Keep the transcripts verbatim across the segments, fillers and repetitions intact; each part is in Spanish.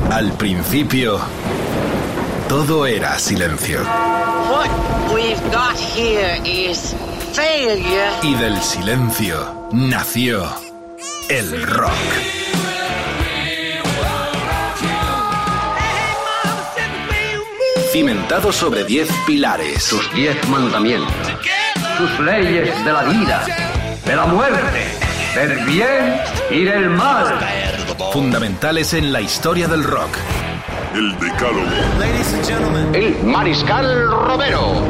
Al principio, todo era silencio. What we've got here is failure. Y del silencio nació el rock. Cimentado sobre diez pilares. Sus diez mandamientos. Sus leyes de la vida, de la muerte, del bien y del mal. Fundamentales en la historia del rock. El Decálogo. El Mariscal Romero.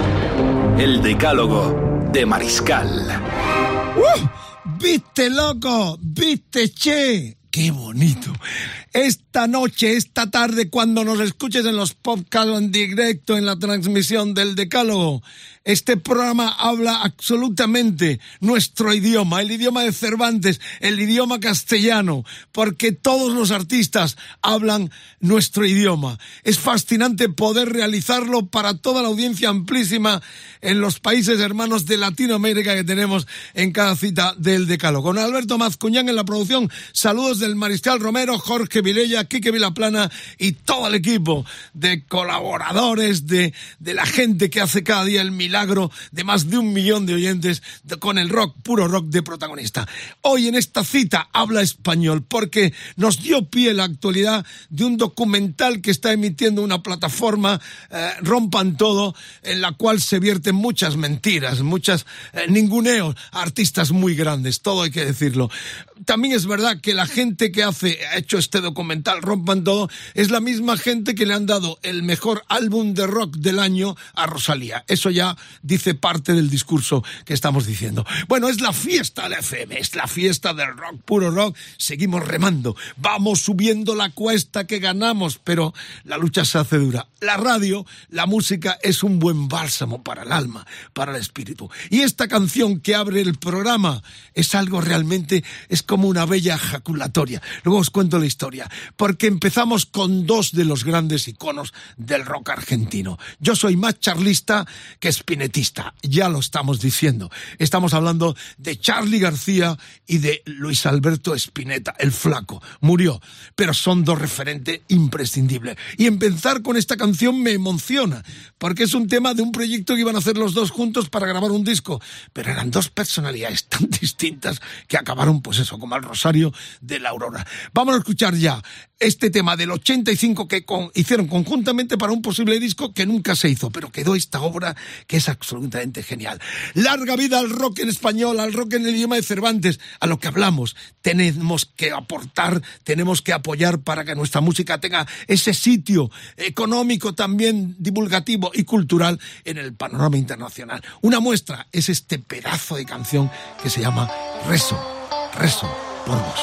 El Decálogo de Mariscal. ¡Uh! ¿Viste, loco? ¿Viste, che? ¡Qué bonito! Esta noche, esta tarde, cuando nos escuches en los podcasts en directo en la transmisión del Decálogo, este programa habla absolutamente nuestro idioma, el idioma de Cervantes, el idioma castellano, porque todos los artistas hablan nuestro idioma. Es fascinante poder realizarlo para toda la audiencia amplísima en los países hermanos de Latinoamérica que tenemos en cada cita del Decálogo. Con Alberto Mazcuñán en la producción, saludos del Mariscal Romero, Jorge Vilella, Quique Vilaplana y todo el equipo de colaboradores, de, de la gente que hace cada día el milagro de más de un millón de oyentes de, con el rock, puro rock de protagonista. Hoy en esta cita habla español porque nos dio pie la actualidad de un documental que está emitiendo una plataforma, eh, Rompan Todo, en la cual se vierten muchas mentiras, muchas eh, ninguneos a artistas muy grandes, todo hay que decirlo. También es verdad que la gente que hace, ha hecho este documental, Rompan Todo, es la misma gente que le han dado el mejor álbum de rock del año a Rosalía. Eso ya dice parte del discurso que estamos diciendo. Bueno, es la fiesta de la F M, es la fiesta del rock, puro rock. Seguimos remando, vamos subiendo la cuesta que ganamos, pero la lucha se hace dura. La radio, la música es un buen bálsamo para el alma, para el espíritu. Y esta canción que abre el programa es algo realmente, es como una bella ejaculatoria. Luego os cuento la historia, porque empezamos con dos de los grandes iconos del rock argentino. Yo soy más charlista que espinetista, ya lo estamos diciendo. Estamos hablando de Charly García y de Luis Alberto Spinetta, el Flaco. Murió, pero son dos referentes imprescindibles. Y empezar con esta canción me emociona, porque es un tema de un proyecto que iban a hacer los dos juntos para grabar un disco, pero eran dos personalidades tan distintas que acabaron, pues eso, como al Rosario de la Aurora. Vamos a escuchar ya este tema del ochenta y cinco que con, hicieron conjuntamente para un posible disco que nunca se hizo, pero quedó esta obra que es absolutamente genial. Larga vida al rock en español, al rock en el idioma de Cervantes, a lo que hablamos. Tenemos que aportar, tenemos que apoyar para que nuestra música tenga ese sitio económico también, divulgativo y cultural en el panorama internacional. Una muestra es este pedazo de canción que se llama Rezo, Rezo por vos.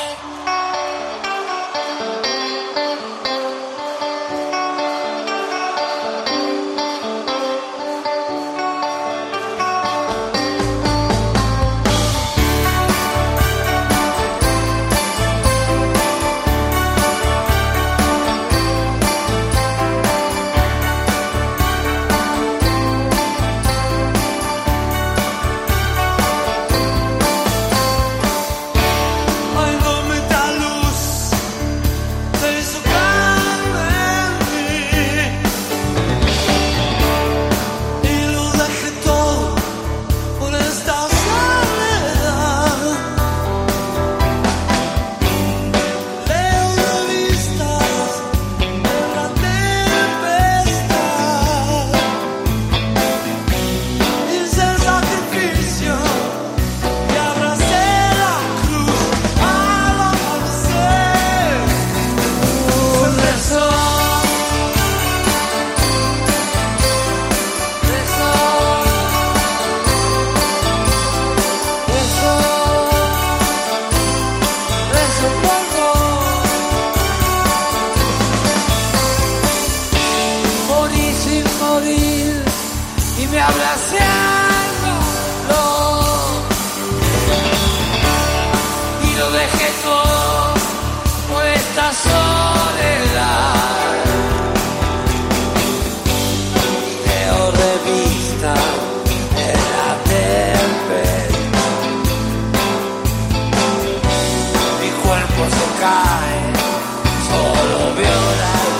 Solo viola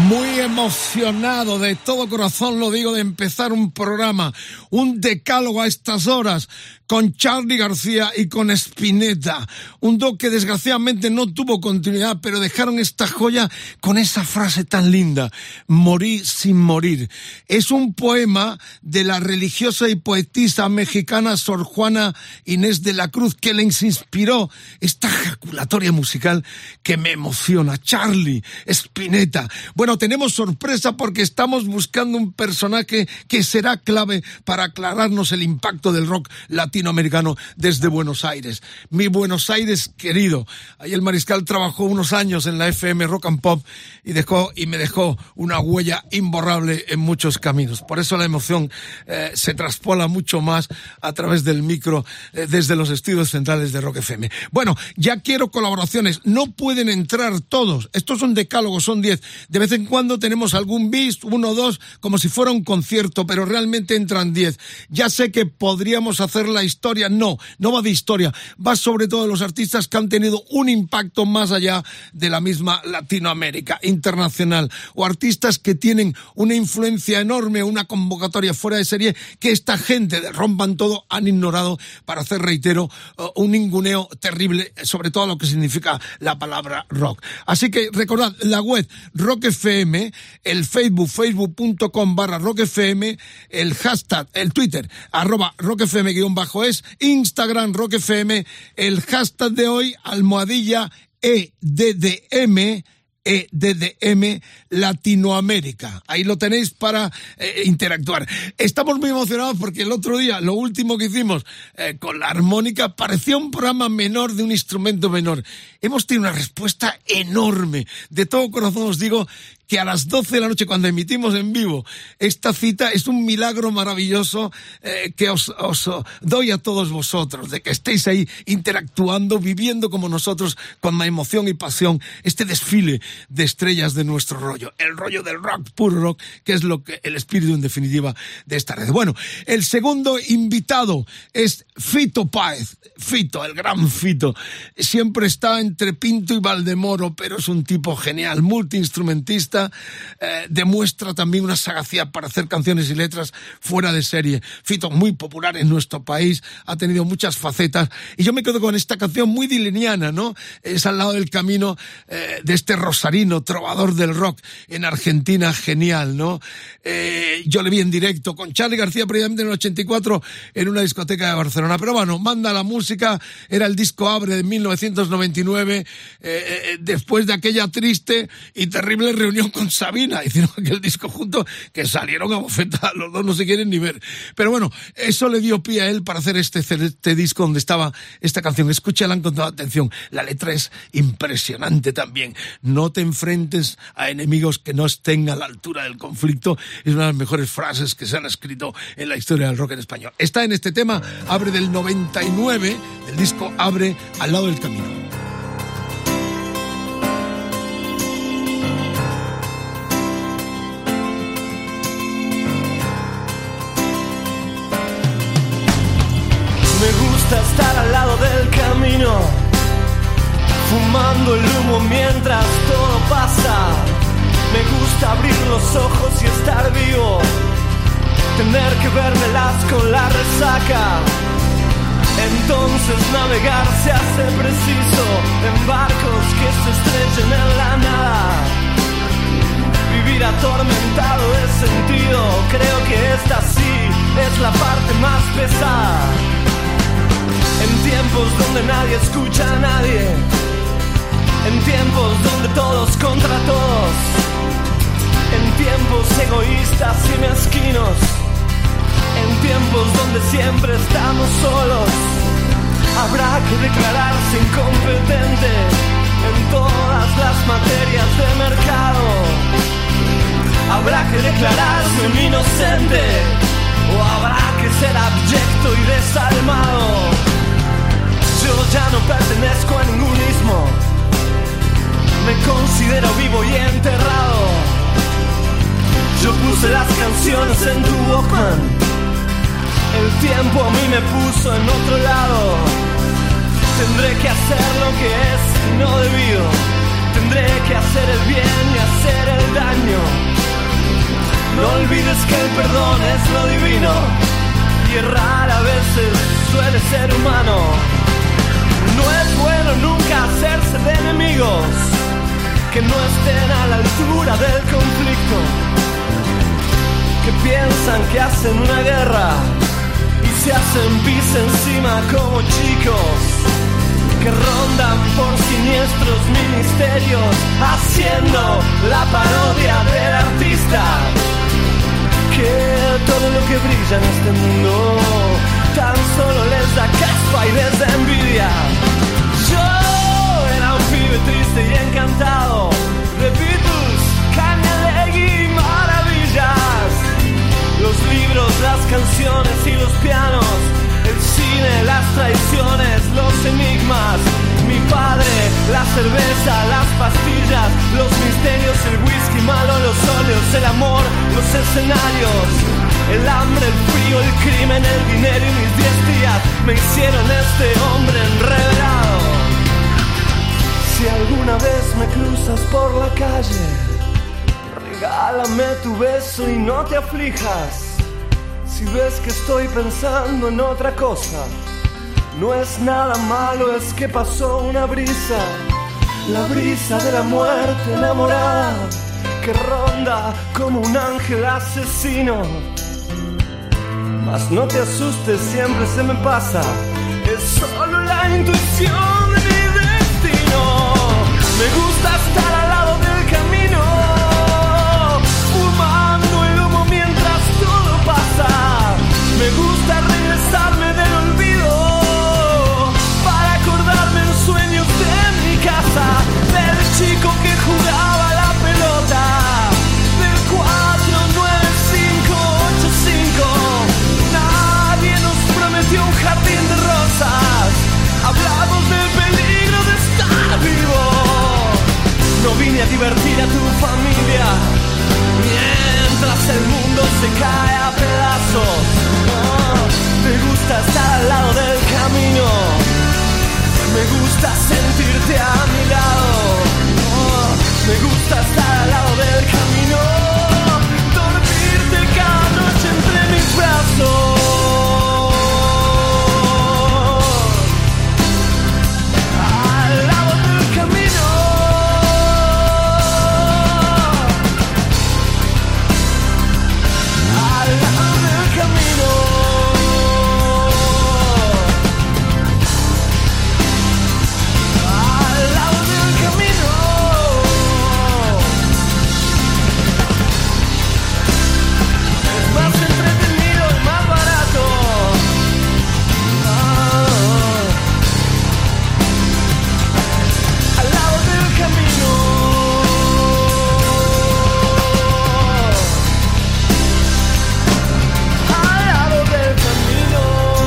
Muy emocionado, de todo corazón lo digo, de empezar un programa, un decálogo a estas horas, con Charly García y con Spinetta. Un dúo que desgraciadamente no tuvo continuidad, pero dejaron esta joya con esa frase tan linda: morí sin morir. Es un poema de la religiosa y poetisa mexicana Sor Juana Inés de la Cruz, que les inspiró esta ejaculatoria musical que me emociona. Charly, Spinetta. Bueno, tenemos sorpresa porque estamos buscando un personaje que será clave para aclararnos el impacto del rock latinoamericano desde Buenos Aires. Mi Buenos Aires querido. Ahí el Mariscal trabajó unos años en la F M Rock and Pop y dejó y me dejó una huella imborrable en muchos caminos. Por eso la emoción eh, se traspola mucho más a través del micro eh, desde los estudios centrales de Rock F M. Bueno, ya quiero colaboraciones. No pueden entrar todos. Estos son decálogos, son diez. De vez en cuando tenemos algún bis, uno o dos, como si fuera un concierto, pero realmente entran diez. Ya sé que podríamos hacer la historia. No, no va de historia. Va sobre todo de los artistas que han tenido un impacto más allá de la misma Latinoamérica, internacional, o artistas que tienen una influencia enorme, una convocatoria fuera de serie, que esta gente de Rompan Todo han ignorado para hacer, reitero, un ninguneo terrible, sobre todo lo que significa la palabra rock. Así que recordad, la web Rock F M, el Facebook, facebook.com barra Rock F M, el hashtag, el Twitter, arroba Rock F M guión bajo es, Instagram Rock F M, el hashtag de hoy, almohadilla E D D M, E D D M Latinoamérica. Ahí lo tenéis para eh, interactuar. Estamos muy emocionados porque el otro día, lo último que hicimos eh, con la armónica, parecía un programa menor de un instrumento menor. Hemos tenido una respuesta enorme. De todo corazón os digo que a las doce de la noche, cuando emitimos en vivo esta cita, es un milagro maravilloso eh, que os, os doy a todos vosotros, de que estéis ahí interactuando, viviendo como nosotros, con emoción y pasión, este desfile de estrellas de nuestro rollo, el rollo del rock, puro rock, que es lo que el espíritu en definitiva de esta red. Bueno, el segundo invitado es Fito Páez. Fito, el gran Fito, siempre está entre Pinto y Valdemoro, pero es un tipo genial, multiinstrumentista. Eh, demuestra también una sagacidad para hacer canciones y letras fuera de serie. Fito, muy popular en nuestro país, ha tenido muchas facetas, y yo me quedo con esta canción muy dileniana, ¿no? Es Al lado del camino, eh, de este rosarino, trovador del rock en Argentina, genial, ¿no? Eh, yo le vi en directo con Charly García previamente en el ochenta y cuatro en una discoteca de Barcelona, pero bueno, manda la música. Era el disco Abre de mil novecientos noventa y nueve, eh, eh, después de aquella triste y terrible reunión con Sabina, hicieron aquel disco juntos que salieron a bofetar, los dos no se quieren ni ver, pero bueno, eso le dio pie a él para hacer este, este disco donde estaba esta canción. Escúchala con toda atención, la letra es impresionante también. No te enfrentes a enemigos que no estén a la altura del conflicto, es una de las mejores frases que se han escrito en la historia del rock en español. Está en este tema, Abre del noventa y nueve, del disco Abre, Al lado del camino. Me gusta estar al lado del camino, fumando el humo mientras todo pasa. Me gusta abrir los ojos y estar vivo, tener que vérmelas con la resaca. Entonces navegar se hace preciso en barcos que se estrechen en la nada. Vivir atormentado de sentido, creo que esta sí es la parte más pesada. En tiempos donde nadie escucha a nadie, en tiempos donde todos contra todos, en tiempos egoístas y mezquinos, en tiempos donde siempre estamos solos, habrá que declararse incompetente en todas las materias de mercado. Habrá que declararse un inocente, o habrá que ser abyecto y desalmado. Yo ya no pertenezco a ningún ismo, me considero vivo y enterrado. Yo puse las canciones en tu Walkman, el tiempo a mí me puso en otro lado. Tendré que hacer lo que es no debido, tendré que hacer el bien y hacer hacer el daño. No olvides que el perdón es lo divino y errar a veces suele ser humano. No es bueno nunca hacerse de enemigos que no estén a la altura del conflicto, que piensan que hacen una guerra y se hacen pis encima como chicos, que rondan por siniestros ministerios haciendo la parodia del artista, que todo lo que brilla en este mundo tan solo les da caspa y les da envidia. Yo era un pibe triste y encantado de Beatles, Canyalegui y maravillas. Los libros, las canciones y los pianos, el cine, las traiciones, los enigmas, mi padre, la cerveza, las pastillas, los misterios, el whisky malo, los óleos, el amor, los escenarios, el hambre, el frío, el crimen, el dinero y mis diez días me hicieron este hombre enredado. Si alguna vez me cruzas por la calle, regálame tu beso y no te aflijas. Si ves que estoy pensando en otra cosa, no es nada malo, es que pasó una brisa, la brisa de la muerte enamorada, que ronda como un ángel asesino. Mas no te asustes, siempre se me pasa, es solo la intuición de mi destino. Me gusta estar al lado del camino, fumando el humo mientras todo pasa. Me gusta regresarme del olvido para acordarme en sueños de mi casa, del chico que jugaba la pelota, del cuatro nueve cinco ocho cinco. Nadie nos prometió un jardín de rosas, hablamos del peligro de estar vivo. No vine a divertir a tu familia mientras el mundo se cae a pedazos. Oh, me gusta estar al lado del camino, me gusta sentirte a mi lado. Oh, me gusta estar al lado del camino, dormirte cada noche entre mis brazos. Al lado del camino, al lado del camino, al lado del camino. Es más entretenido y más barato. Ah, al lado del camino. Al lado del camino.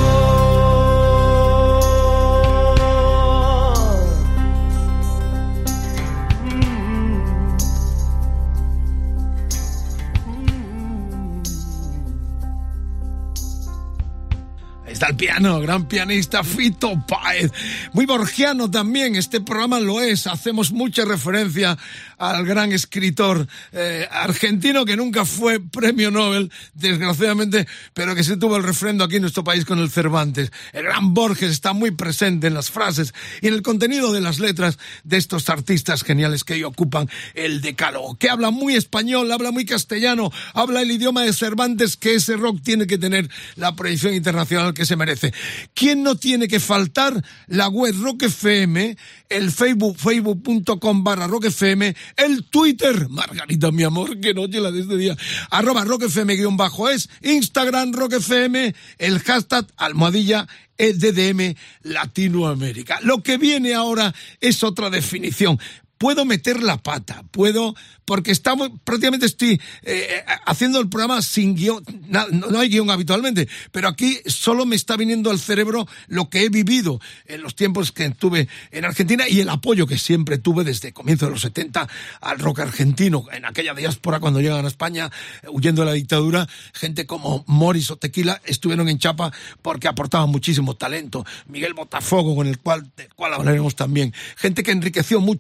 Ahí está el piano, gran pianista Fito Páez. Muy borgiano también, este programa lo es. Hacemos mucha referencia al gran escritor eh, argentino que nunca fue premio Nobel, desgraciadamente, pero que se tuvo el refrendo aquí en nuestro país con el Cervantes. El gran Borges está muy presente en las frases y en el contenido de las letras de estos artistas geniales que hoy ocupan el decálogo, que habla muy español, habla muy castellano, habla el idioma de Cervantes, que ese rock tiene que tener la proyección internacional que se merece. ¿Quién no tiene que faltar? La web Rock F M, el Facebook, facebook punto com barra Rock F M, el Twitter, Margarita, mi amor, que noche la de este día, arroba Rock F M guión bajo es, Instagram Rock F M, el hashtag almohadilla E D D M Latinoamérica. Lo que viene ahora es otra definición. Puedo meter la pata, puedo, porque estamos, prácticamente estoy eh, haciendo el programa sin guión, no, no hay guión habitualmente, pero aquí solo me está viniendo al cerebro lo que he vivido en los tiempos que estuve en Argentina y el apoyo que siempre tuve desde comienzo de los setenta al rock argentino, en aquella diáspora cuando llegan a España, huyendo de la dictadura, gente como Morris o Tequila estuvieron en Chapa porque aportaban muchísimo talento, Miguel Botafogo, con el cual, del cual hablaremos también, gente que enriqueció mucho el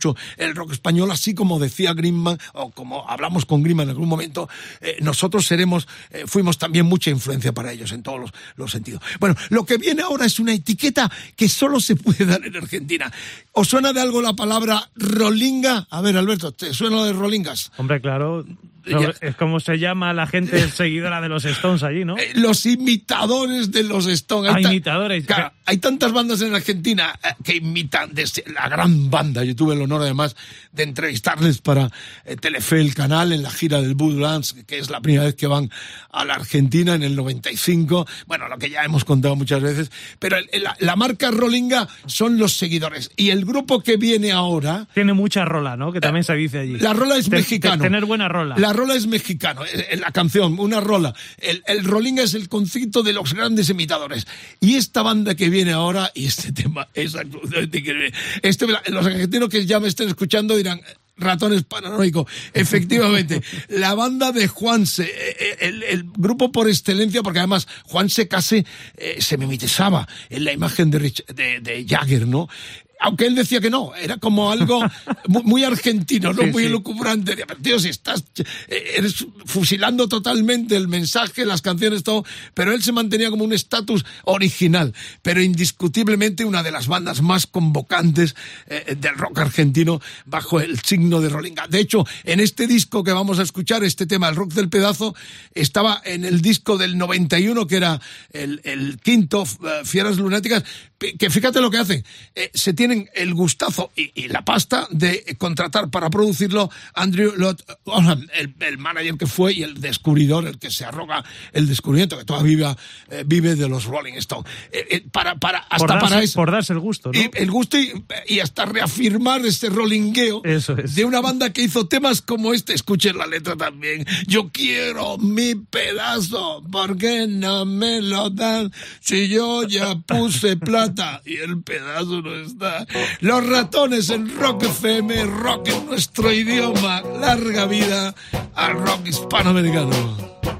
el rock español, así como decía Greenman, o como hablamos con Greenman en algún momento, eh, nosotros seremos, eh, fuimos también mucha influencia para ellos en todos los, los sentidos. Bueno, lo que viene ahora es una etiqueta que solo se puede dar en Argentina. ¿Os suena de algo la palabra rolinga? A ver, Alberto, ¿te suena lo de rolingas? Hombre, claro. No, es como se llama la gente seguidora de los Stones allí, ¿no? Eh, los imitadores de los Stones. Ah, Hay ta- imitadores. Claro, hay tantas bandas en Argentina eh, que imitan desde la gran banda. Yo tuve el honor, además, de entrevistarles para eh, Telefe, el canal, en la gira del Badlands, que es la primera vez que van a la Argentina en el noventa y cinco. Bueno, lo que ya hemos contado muchas veces. Pero el, el, la, la marca rolinga son los seguidores. Y el grupo que viene ahora... Tiene mucha rola, ¿no? Que también eh, se dice allí. La rola es Ten, mexicano. Tener buena rola. La rola es mexicano, la canción, una rola. El, el rolinga es el concepto de los grandes imitadores. Y esta banda que viene ahora, y este tema es absolutamente increíble. Este, los argentinos que ya me estén escuchando dirán... Ratones paranoicos. Efectivamente, la banda de Juanse, el, el grupo por excelencia, porque además Juanse casi eh, se mimetizaba en la imagen de, Rich, de, de Jagger, ¿no? Aunque él decía que no, era como algo muy, muy argentino, ¿no? Sí, muy sí. Lucubrante. Tío, si estás, eres fusilando totalmente el mensaje, las canciones, todo, pero él se mantenía como un estatus original, pero indiscutiblemente una de las bandas más convocantes eh, del rock argentino bajo el signo de rolinga. De hecho, en este disco que vamos a escuchar, este tema, el rock del pedazo, estaba en el disco del noventa y uno, que era el, el quinto, uh, Fieras Lunáticas, que fíjate lo que hacen, eh, se tienen el gustazo y, y la pasta de contratar para producirlo Andrew Lloyd Oldham, el, el manager que fue y el descubridor, el que se arroga el descubrimiento, que todavía vive, eh, vive de los Rolling Stones. Eh, eh, para, para, hasta por darse, para eso. Por darse el gusto, ¿no? Y, el gusto y, y hasta reafirmar este rolingueo eso es. De una banda que hizo temas como este. Escuchen la letra también. Yo quiero mi pedazo, ¿por qué no me lo dan? Si yo ya puse plata y el pedazo no está. Los Ratones en Rock F M, rock en nuestro idioma. Larga vida al rock hispanoamericano.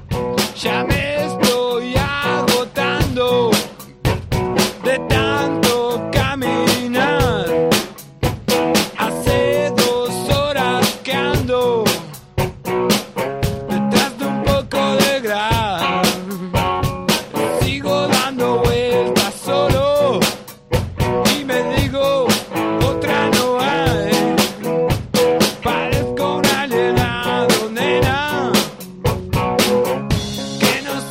Ya me estoy agotando de tanto caminar. Hace dos horas que ando detrás de un poco de gras. Sigo dando vueltas solo y me digo otra no hay. Parezco un alienado, nena, que no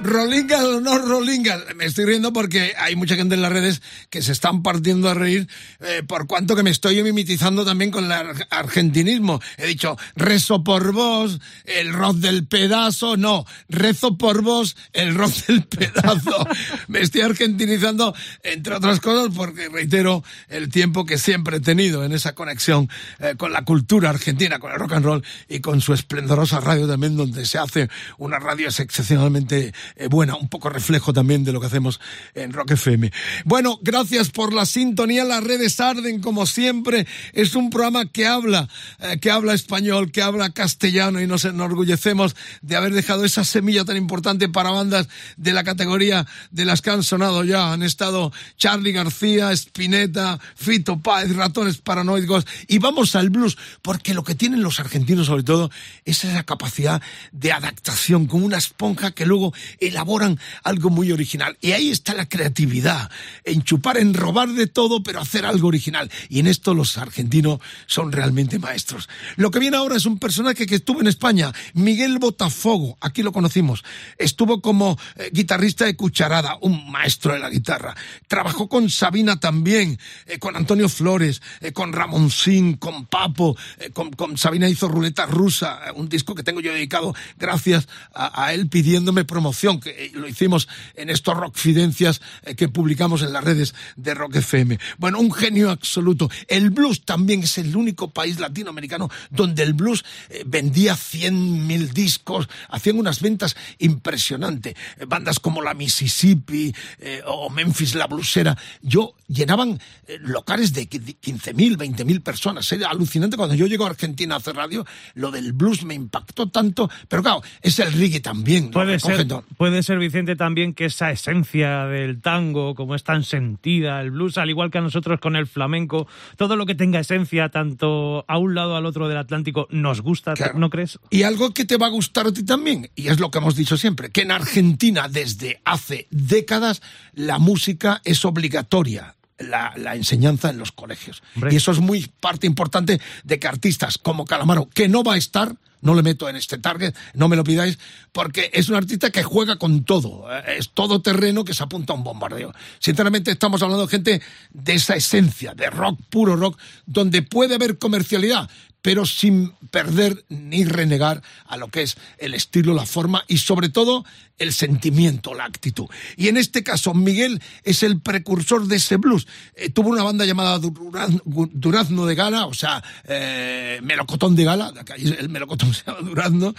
Rolingas o no rolingas. Me estoy riendo porque hay mucha gente en las redes que se están partiendo a reír eh, por cuanto que me estoy mimetizando también con el ar- argentinismo. He dicho, rezo por vos, el rock del pedazo. No, rezo por vos, el rock del pedazo. Me estoy argentinizando, entre otras cosas, porque reitero el tiempo que siempre he tenido en esa conexión eh, con la cultura argentina, con el rock and roll y con su esplendorosa radio también, donde se hace una radio excepcionalmente eh, buena, un poco reflejo también de lo que hacemos en Rock F M. Bueno, gracias por la sintonía. Las redes arden como siempre. Es un programa que habla, eh, que habla español, que habla castellano, y nos enorgullecemos de haber dejado esa semilla tan importante para bandas de la categoría de las que han sonado ya. Han estado Charly García, Spinetta, Fito Páez, Ratones Paranoicos, y vamos al blues, porque lo que tienen los argentinos sobre todo es esa capacidad de adaptación, como una esponja que luego elaboran algo muy original. Y ahí está la creatividad, en chupar, en robar de todo, pero hacer algo original. Y en esto los argentinos son realmente maestros. Lo que viene ahora es un personaje que estuvo en España, Miguel Botafogo. Aquí lo conocimos. Estuvo como eh, guitarrista de Cucharada, un maestro de la guitarra. Trabajó con Sabina también, eh, con Antonio Flores, eh, con Ramoncín, con Papo, eh, con, con Sabina hizo Ruleta Rusa, eh, un disco que tengo yo dedicado gracias a, a él pidiéndome promoción, que eh, lo hicimos en estos Rockfidencias eh, que publicamos en las redes de Rock F M. Bueno, un genio absoluto. El blues también es el único país latinoamericano donde el blues eh, vendía cien mil discos, hacían unas ventas impresionantes. Eh, bandas como la Mississippi eh, o Memphis la Blusera, yo llenaban eh, locales de quince mil, veinte mil personas. Era alucinante. Cuando yo llego a Argentina a hacer radio, lo del blues me impactó tanto, pero claro, es el reggae también. Puede ser, puede ser, Vicente, también que esa esencia del tango, como es tan sentida, el blues, al igual que a nosotros con el flamenco, todo lo que tenga esencia, tanto a un lado o al otro del Atlántico, nos gusta, claro. ¿No crees? Y algo que te va a gustar a ti también, y es lo que hemos dicho siempre, que en Argentina desde hace décadas la música es obligatoria. La, la enseñanza en los colegios. Hombre. Y eso es muy parte importante de que artistas como Calamaro, que no va a estar, no le meto en este target, no me lo pidáis, porque es un artista que juega con todo, es todo terreno que se apunta a un bombardeo. Sinceramente estamos hablando de gente de esa esencia, de rock, puro rock, donde puede haber comercialidad, pero sin perder ni renegar a lo que es el estilo, la forma y sobre todo el sentimiento, la actitud. Y en este caso Miguel es el precursor de ese blues. Eh, tuvo una banda llamada Durazno, Durazno de Gala, o sea, eh, Melocotón de Gala, el Melocotón se llama Durazno,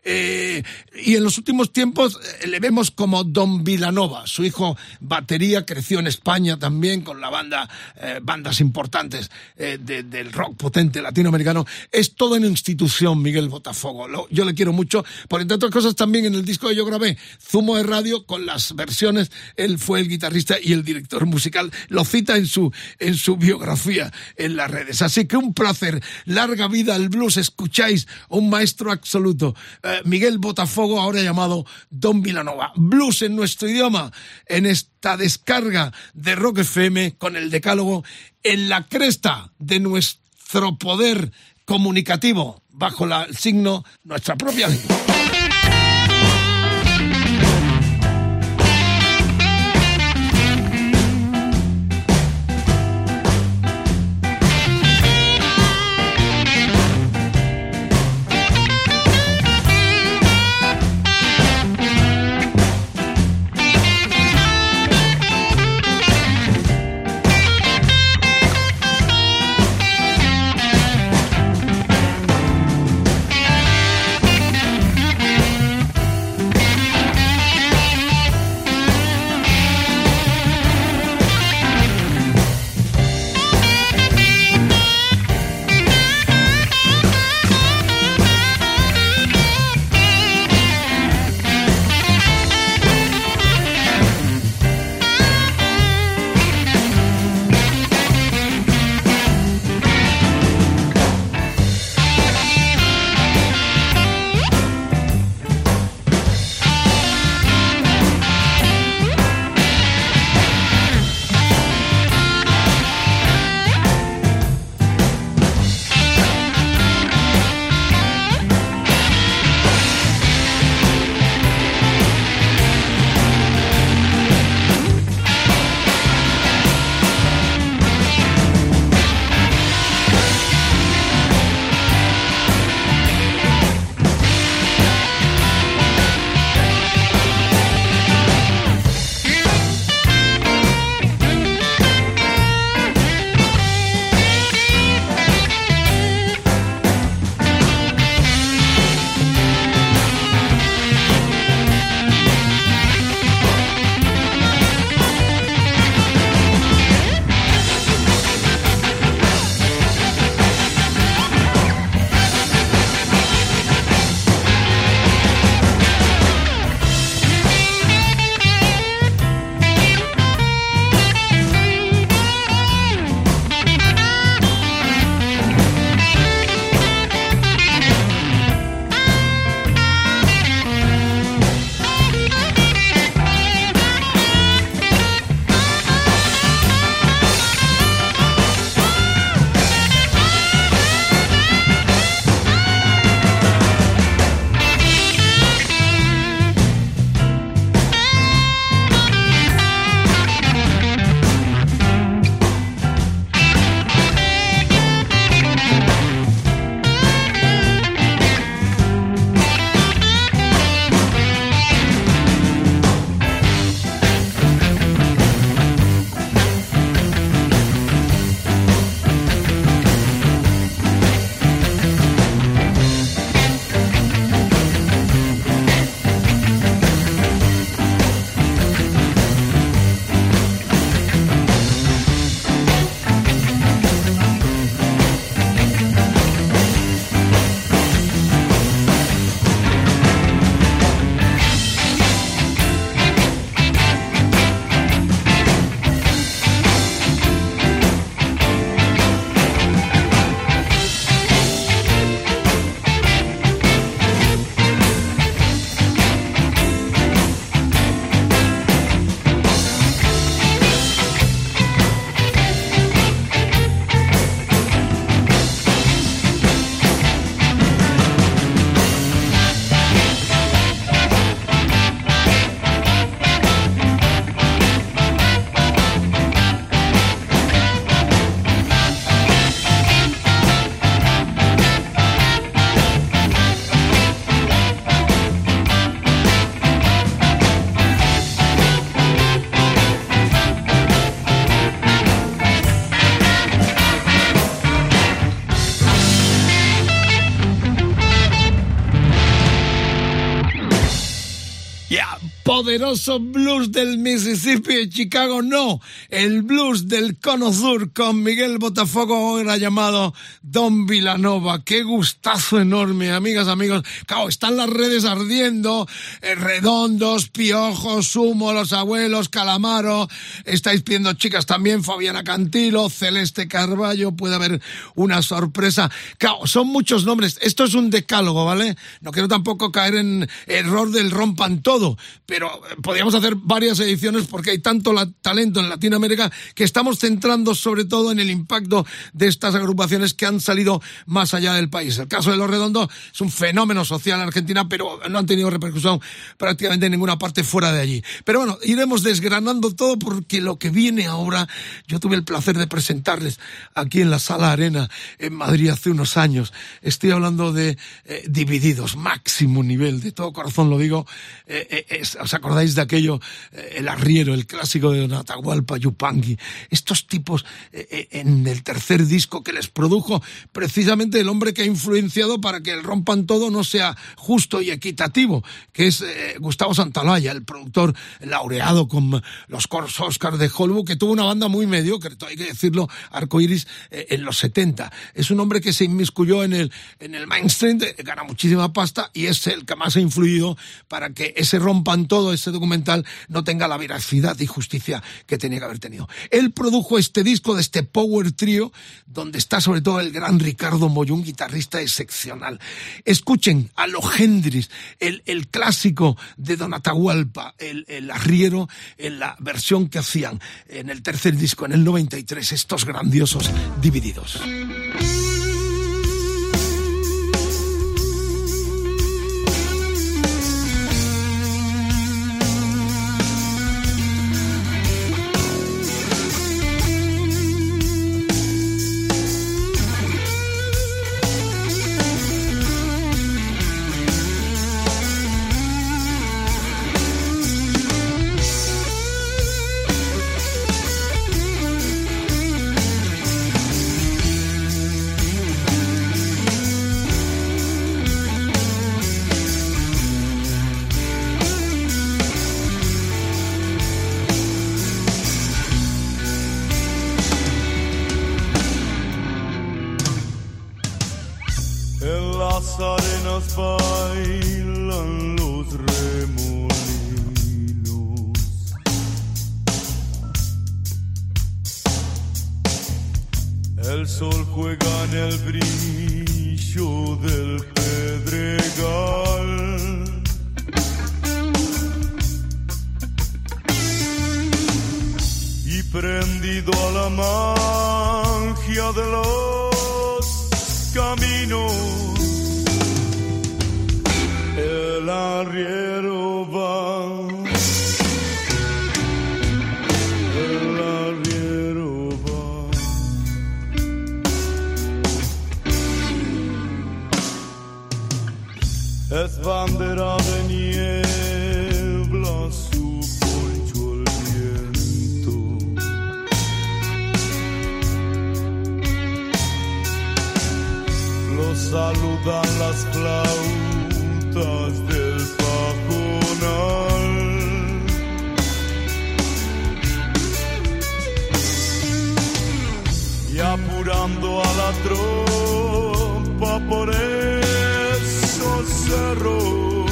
eh, y en los últimos tiempos eh, le vemos como Don Vilanova. Su hijo batería creció en España también con la banda, eh, bandas importantes eh, de, del rock potente latinoamericano. Es todo en institución, Miguel Botafogo. Lo, yo le quiero mucho, por entre otras cosas también en el disco que yo grabé, Zumo de Radio, con las versiones, él fue el guitarrista y el director musical. Lo cita en su, en su biografía en las redes. Así que un placer. Larga vida al blues. Escucháis a un maestro absoluto. Eh, Miguel Botafogo, ahora llamado Don Vilanova. Blues en nuestro idioma, en esta descarga de Rock F M con el decálogo en la cresta de nuestro poder comunicativo, bajo la, el signo nuestra propia lengua. poderoso blues del Mississippi de Chicago, no, el blues del Cono Sur con Miguel Botafogo, ahora llamado Don Vilanova. Qué gustazo enorme, amigas, amigos. Claro, están las redes ardiendo, eh, Redondos, Piojos, Sumo, Los Abuelos, Calamaro, estáis pidiendo chicas también, Fabiana Cantilo, Celeste Carballo, puede haber una sorpresa. Claro, son muchos nombres, esto es un decálogo, ¿vale? No quiero tampoco caer en error del rompan todo, pero podríamos hacer varias ediciones porque hay tanto la, talento en Latinoamérica que estamos centrando sobre todo en el impacto de estas agrupaciones que han salido más allá del país. El caso de Los Redondos es un fenómeno social en Argentina, pero no han tenido repercusión prácticamente en ninguna parte fuera de allí. Pero bueno, iremos desgranando todo porque lo que viene ahora, yo tuve el placer de presentarles aquí en la Sala Arena en Madrid hace unos años. Estoy hablando de eh, Divididos, máximo nivel, de todo corazón lo digo. Eh, eh, es, ¿Os acordáis de aquello? Eh, el Arriero, el clásico de Don Atahualpa Yupanqui. Estos tipos eh, eh, en el tercer disco que les produjo precisamente el hombre que ha influenciado para que el Rompan Todo no sea justo y equitativo, que es eh, Gustavo Santaolalla, el productor laureado con los coros Oscar de Hollywood, que tuvo una banda muy mediocre, hay que decirlo, Arcoiris, eh, en los setenta. Es un hombre que se inmiscuyó en el, en el mainstream, gana muchísima pasta y es el que más ha influido para que ese Rompan Todo, ese documental, no tenga la veracidad y justicia que tenía que haber tenido. Él produjo este disco de este Power Trio, donde está sobre todo el gran Ricardo Moyo, un guitarrista excepcional. Escuchen a Los Hendrix, el, el clásico de Don Atahualpa, el, el Arriero, en la versión que hacían en el tercer disco, en el noventa y tres, estos grandiosos Divididos. Arenas bailan los remolinos, el sol juega en el brillo del pedregal, y prendido a la magia de los caminos, el arriero va, el arriero va. Es bandera de niebla, su poncho el viento. Lo saludan las flautas del pajonal, y apurando a la tropa por esos cerros,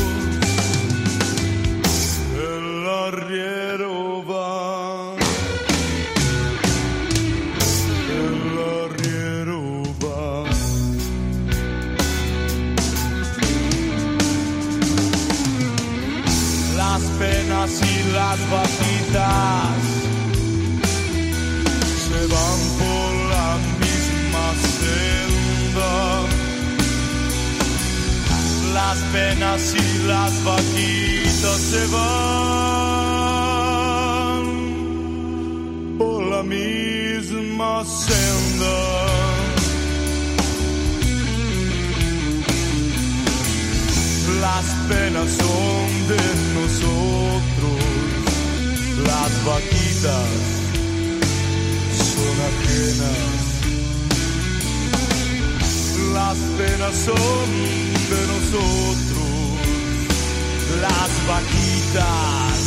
el arriero va, el arriero va. Las penas y las vaquitas se van por la misma senda. Las penas y las vaquitas se van por la misma senda. Las penas son de nosotros, las vaquitas son ajenas. Las penas son de nosotros, las vaquitas.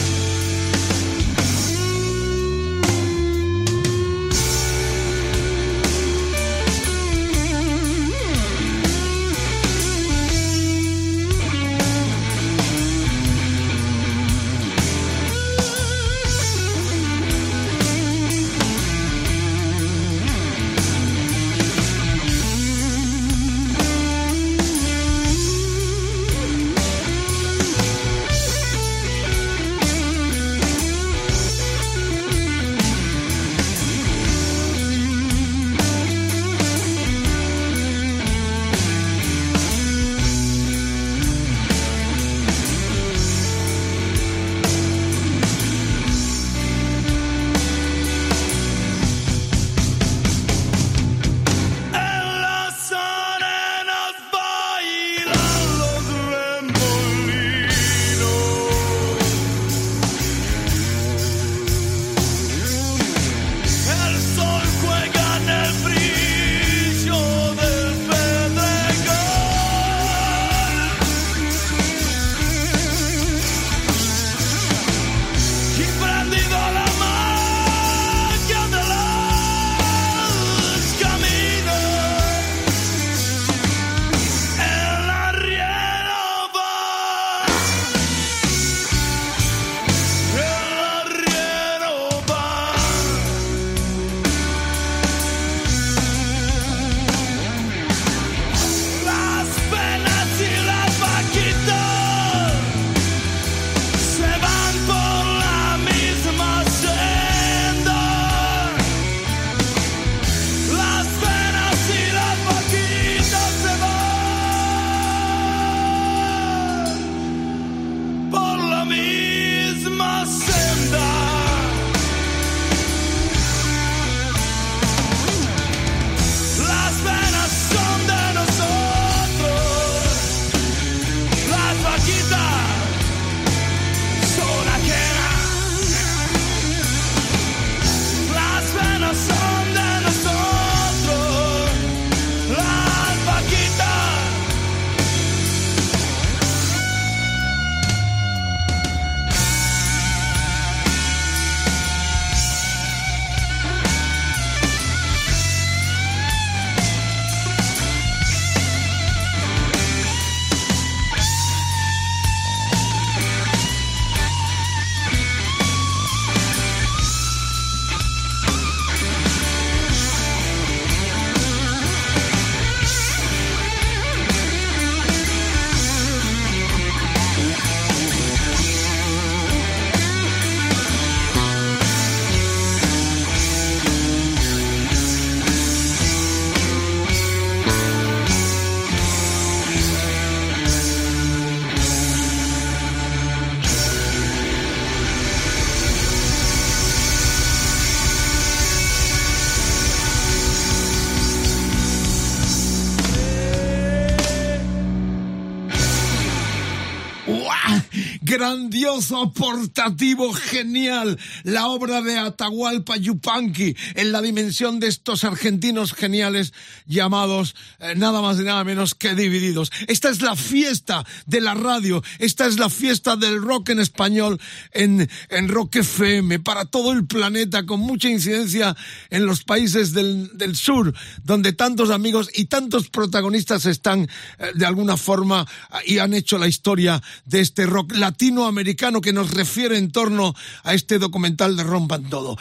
Grandioso, portativo, genial, la obra de Atahualpa Yupanqui en la dimensión de estos argentinos geniales llamados eh, nada más y nada menos que Divididos. Esta es la fiesta de la radio, esta es la fiesta del rock en español en, en Rock F M para todo el planeta, con mucha incidencia en los países del, del sur, donde tantos amigos y tantos protagonistas están eh, de alguna forma y han hecho la historia de este rock latinoamericano que nos refiere en torno a este documental de Rompan Todo.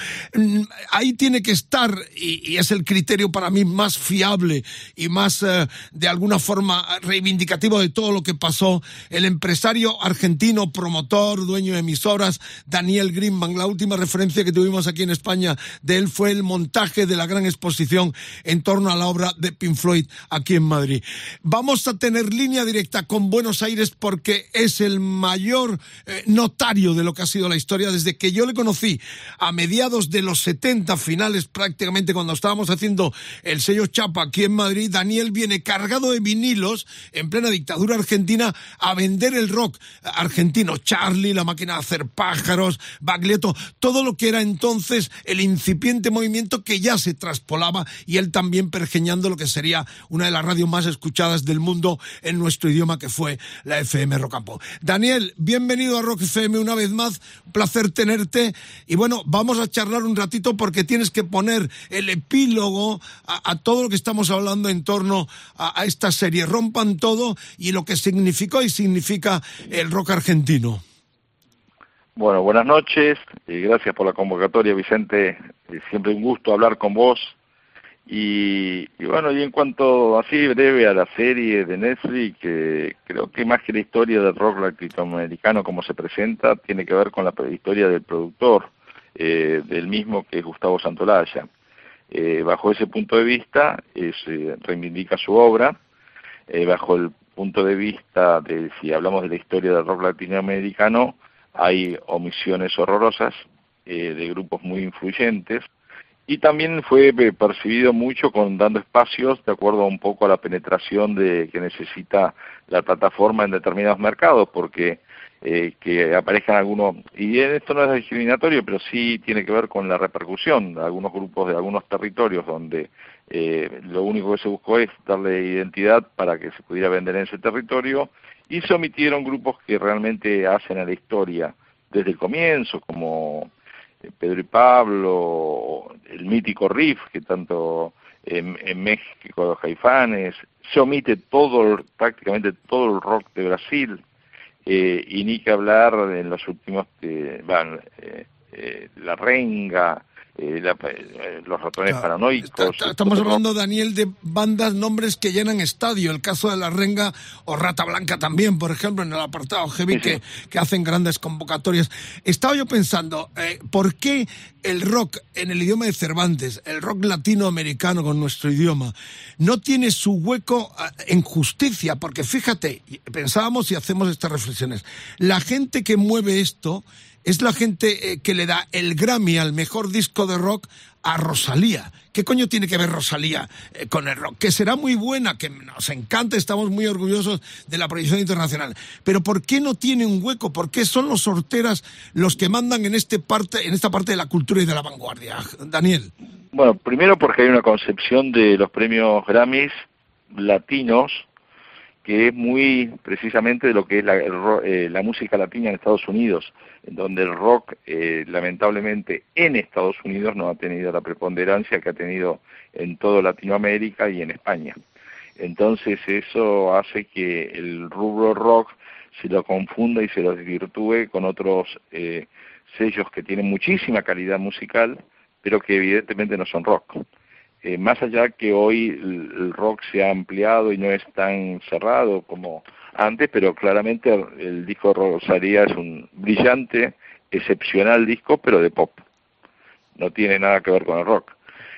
Ahí tiene que estar, y, y es el criterio para mí más fiable y más eh, de alguna forma reivindicativo de todo lo que pasó, el empresario argentino, promotor, dueño de emisoras, Daniel Greenbank. La última referencia que tuvimos aquí en España de él fue el montaje de la gran exposición en torno a la obra de Pink Floyd aquí en Madrid. Vamos a tener línea directa con Buenos Aires porque es el mayor autor eh, notario de lo que ha sido la historia desde que yo le conocí a mediados de los setenta, finales prácticamente, cuando estábamos haciendo el sello Chapa aquí en Madrid. Daniel viene cargado de vinilos en plena dictadura argentina a vender el rock argentino. Charlie, La Máquina de Hacer Pájaros, Baglietto, todo lo que era entonces el incipiente movimiento que ya se traspolaba, y él también pergeñando lo que sería una de las radios más escuchadas del mundo en nuestro idioma, que fue la F M Rock and Pop. Daniel, bienvenido a Rock F M una vez más, un placer tenerte, y bueno, vamos a charlar un ratito porque tienes que poner el epílogo a, a todo lo que estamos hablando en torno a, a esta serie, Rompan Todo, y lo que significó y significa el rock argentino. Bueno, buenas noches, y gracias por la convocatoria, Vicente, es siempre un gusto hablar con vos. Y, y bueno, y en cuanto así breve a la serie de Netflix, que creo que más que la historia del rock latinoamericano como se presenta, tiene que ver con la historia del productor, eh, del mismo, que es Gustavo Santaolalla. Eh, bajo ese punto de vista, eh, se reivindica su obra, eh, bajo el punto de vista de, si hablamos de la historia del rock latinoamericano, hay omisiones horrorosas eh, de grupos muy influyentes. Y también fue percibido mucho con dando espacios de acuerdo un poco a la penetración de que necesita la plataforma en determinados mercados, porque eh, que aparezcan algunos, y esto no es discriminatorio, pero sí tiene que ver con la repercusión de algunos grupos de algunos territorios donde eh, lo único que se buscó es darle identidad para que se pudiera vender en ese territorio, y se omitieron grupos que realmente hacen a la historia desde el comienzo, como Pedro y Pablo, el mítico Riff, que tanto en, en México, los Caifanes, se omite todo, prácticamente todo el rock de Brasil, eh, y ni que hablar en los últimos, eh, van, eh, eh, La Renga, eh, la, eh, los Ratones claro, Paranoicos. Está, estamos hablando, Daniel, de bandas, nombres que llenan estadio, el caso de La Renga o Rata Blanca también, por ejemplo, en el apartado heavy, sí, que, sí. que hacen grandes convocatorias. Estaba yo pensando, eh, ¿por qué el rock en el idioma de Cervantes, el rock latinoamericano con nuestro idioma, no tiene su hueco en justicia? Porque fíjate, pensábamos y hacemos estas reflexiones, la gente que mueve esto es la gente eh, que le da el Grammy al mejor disco de rock a Rosalía. ¿Qué coño tiene que ver Rosalía eh, con el rock? Que será muy buena, que nos encanta, estamos muy orgullosos de la proyección internacional. Pero ¿por qué no tiene un hueco? ¿Por qué son los sorteras los que mandan en este parte, en esta parte de la cultura y de la vanguardia? Daniel. Bueno, primero porque hay una concepción de los premios Grammys latinos que es muy precisamente de lo que es la, el, eh, la música latina en Estados Unidos, en donde el rock, eh, lamentablemente, en Estados Unidos no ha tenido la preponderancia que ha tenido en toda Latinoamérica y en España. Entonces eso hace que el rubro rock se lo confunda y se lo desvirtúe con otros eh, sellos que tienen muchísima calidad musical, pero que evidentemente no son rock. Eh, más allá que hoy el, el rock se ha ampliado y no es tan cerrado como antes, pero claramente el, el disco de Rosalía es un brillante, excepcional disco, pero de pop. No tiene nada que ver con el rock.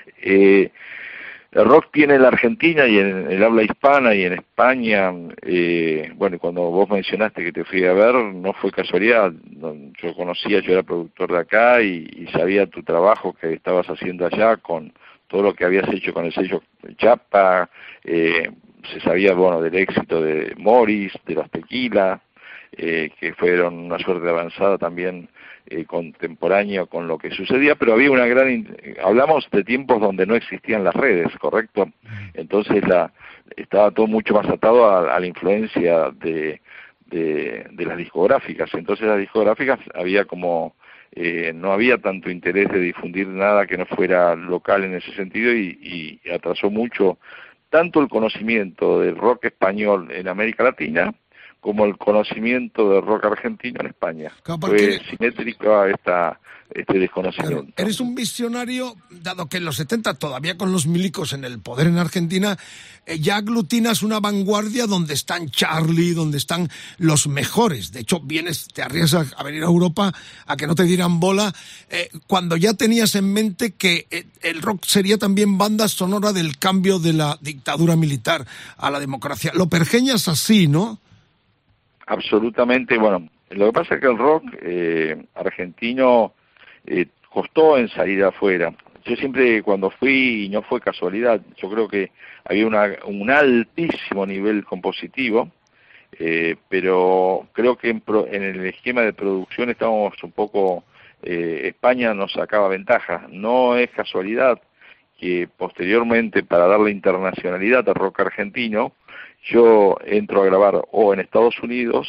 Eh, el rock tiene en la Argentina y en el habla hispana y en España, eh, bueno, cuando vos mencionaste que te fui a ver, no fue casualidad, yo conocía, yo era productor de acá y, y sabía tu trabajo que estabas haciendo allá con todo lo que habías hecho con el sello Chapa, eh, se sabía, bueno, del éxito de Morris, de los Tequila, eh, que fueron una suerte avanzada también eh, contemporáneo con lo que sucedía, pero había una gran... Hablamos de tiempos donde no existían las redes, ¿correcto? Entonces la estaba todo mucho más atado a, a la influencia de, de, de las discográficas. Entonces las discográficas había como... Eh, no había tanto interés de difundir nada que no fuera local en ese sentido y, y atrasó mucho tanto el conocimiento del rock español en América Latina como el conocimiento del rock argentino en España. Claro, fue simétrico a esta, este desconocimiento. Claro, eres un visionario, dado que en los setenta, todavía con los milicos en el poder en Argentina, eh, ya aglutinas una vanguardia donde están Charlie, donde están los mejores. De hecho, vienes, te arriesgas a venir a Europa a que no te dieran bola, eh, cuando ya tenías en mente que eh, el rock sería también banda sonora del cambio de la dictadura militar a la democracia. Lo pergeñas así, ¿no? Absolutamente, bueno, Lo que pasa es que el rock eh, argentino eh, costó en salir afuera. Yo siempre cuando fui, y no fue casualidad, yo creo que había una, un altísimo nivel compositivo, eh, pero creo que en, pro, en el esquema de producción estábamos un poco, eh, España nos sacaba ventaja. No es casualidad que posteriormente, para darle internacionalidad al rock argentino, yo entro a grabar o en Estados Unidos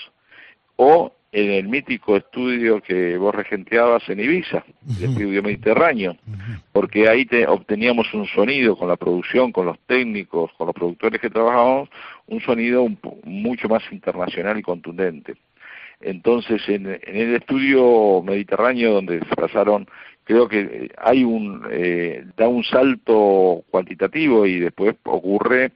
o en el mítico estudio que vos regenteabas en Ibiza, el estudio Mediterráneo, porque ahí te, obteníamos un sonido con la producción, con los técnicos, con los productores que trabajábamos, un sonido un, mucho más internacional y contundente. Entonces, en, en el estudio Mediterráneo, donde se pasaron, creo que hay un, eh, da un salto cuantitativo y después ocurre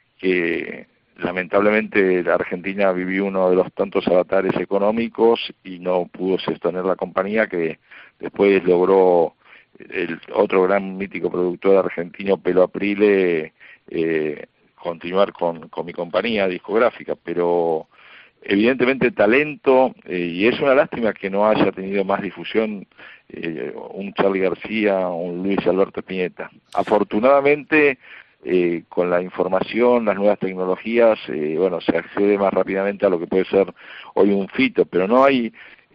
que lamentablemente la Argentina vivió uno de los tantos avatares económicos y no pudo sostener la compañía, que después logró el otro gran mítico productor argentino, Pelo Aprile, eh, continuar con, con mi compañía discográfica, pero evidentemente talento, eh, y es una lástima que no haya tenido más difusión eh, un Charly García, un Luis Alberto Spinetta. Afortunadamente, Eh, con la información, las nuevas tecnologías, eh, bueno, se accede más rápidamente a lo que puede ser hoy un Fito, pero no hay,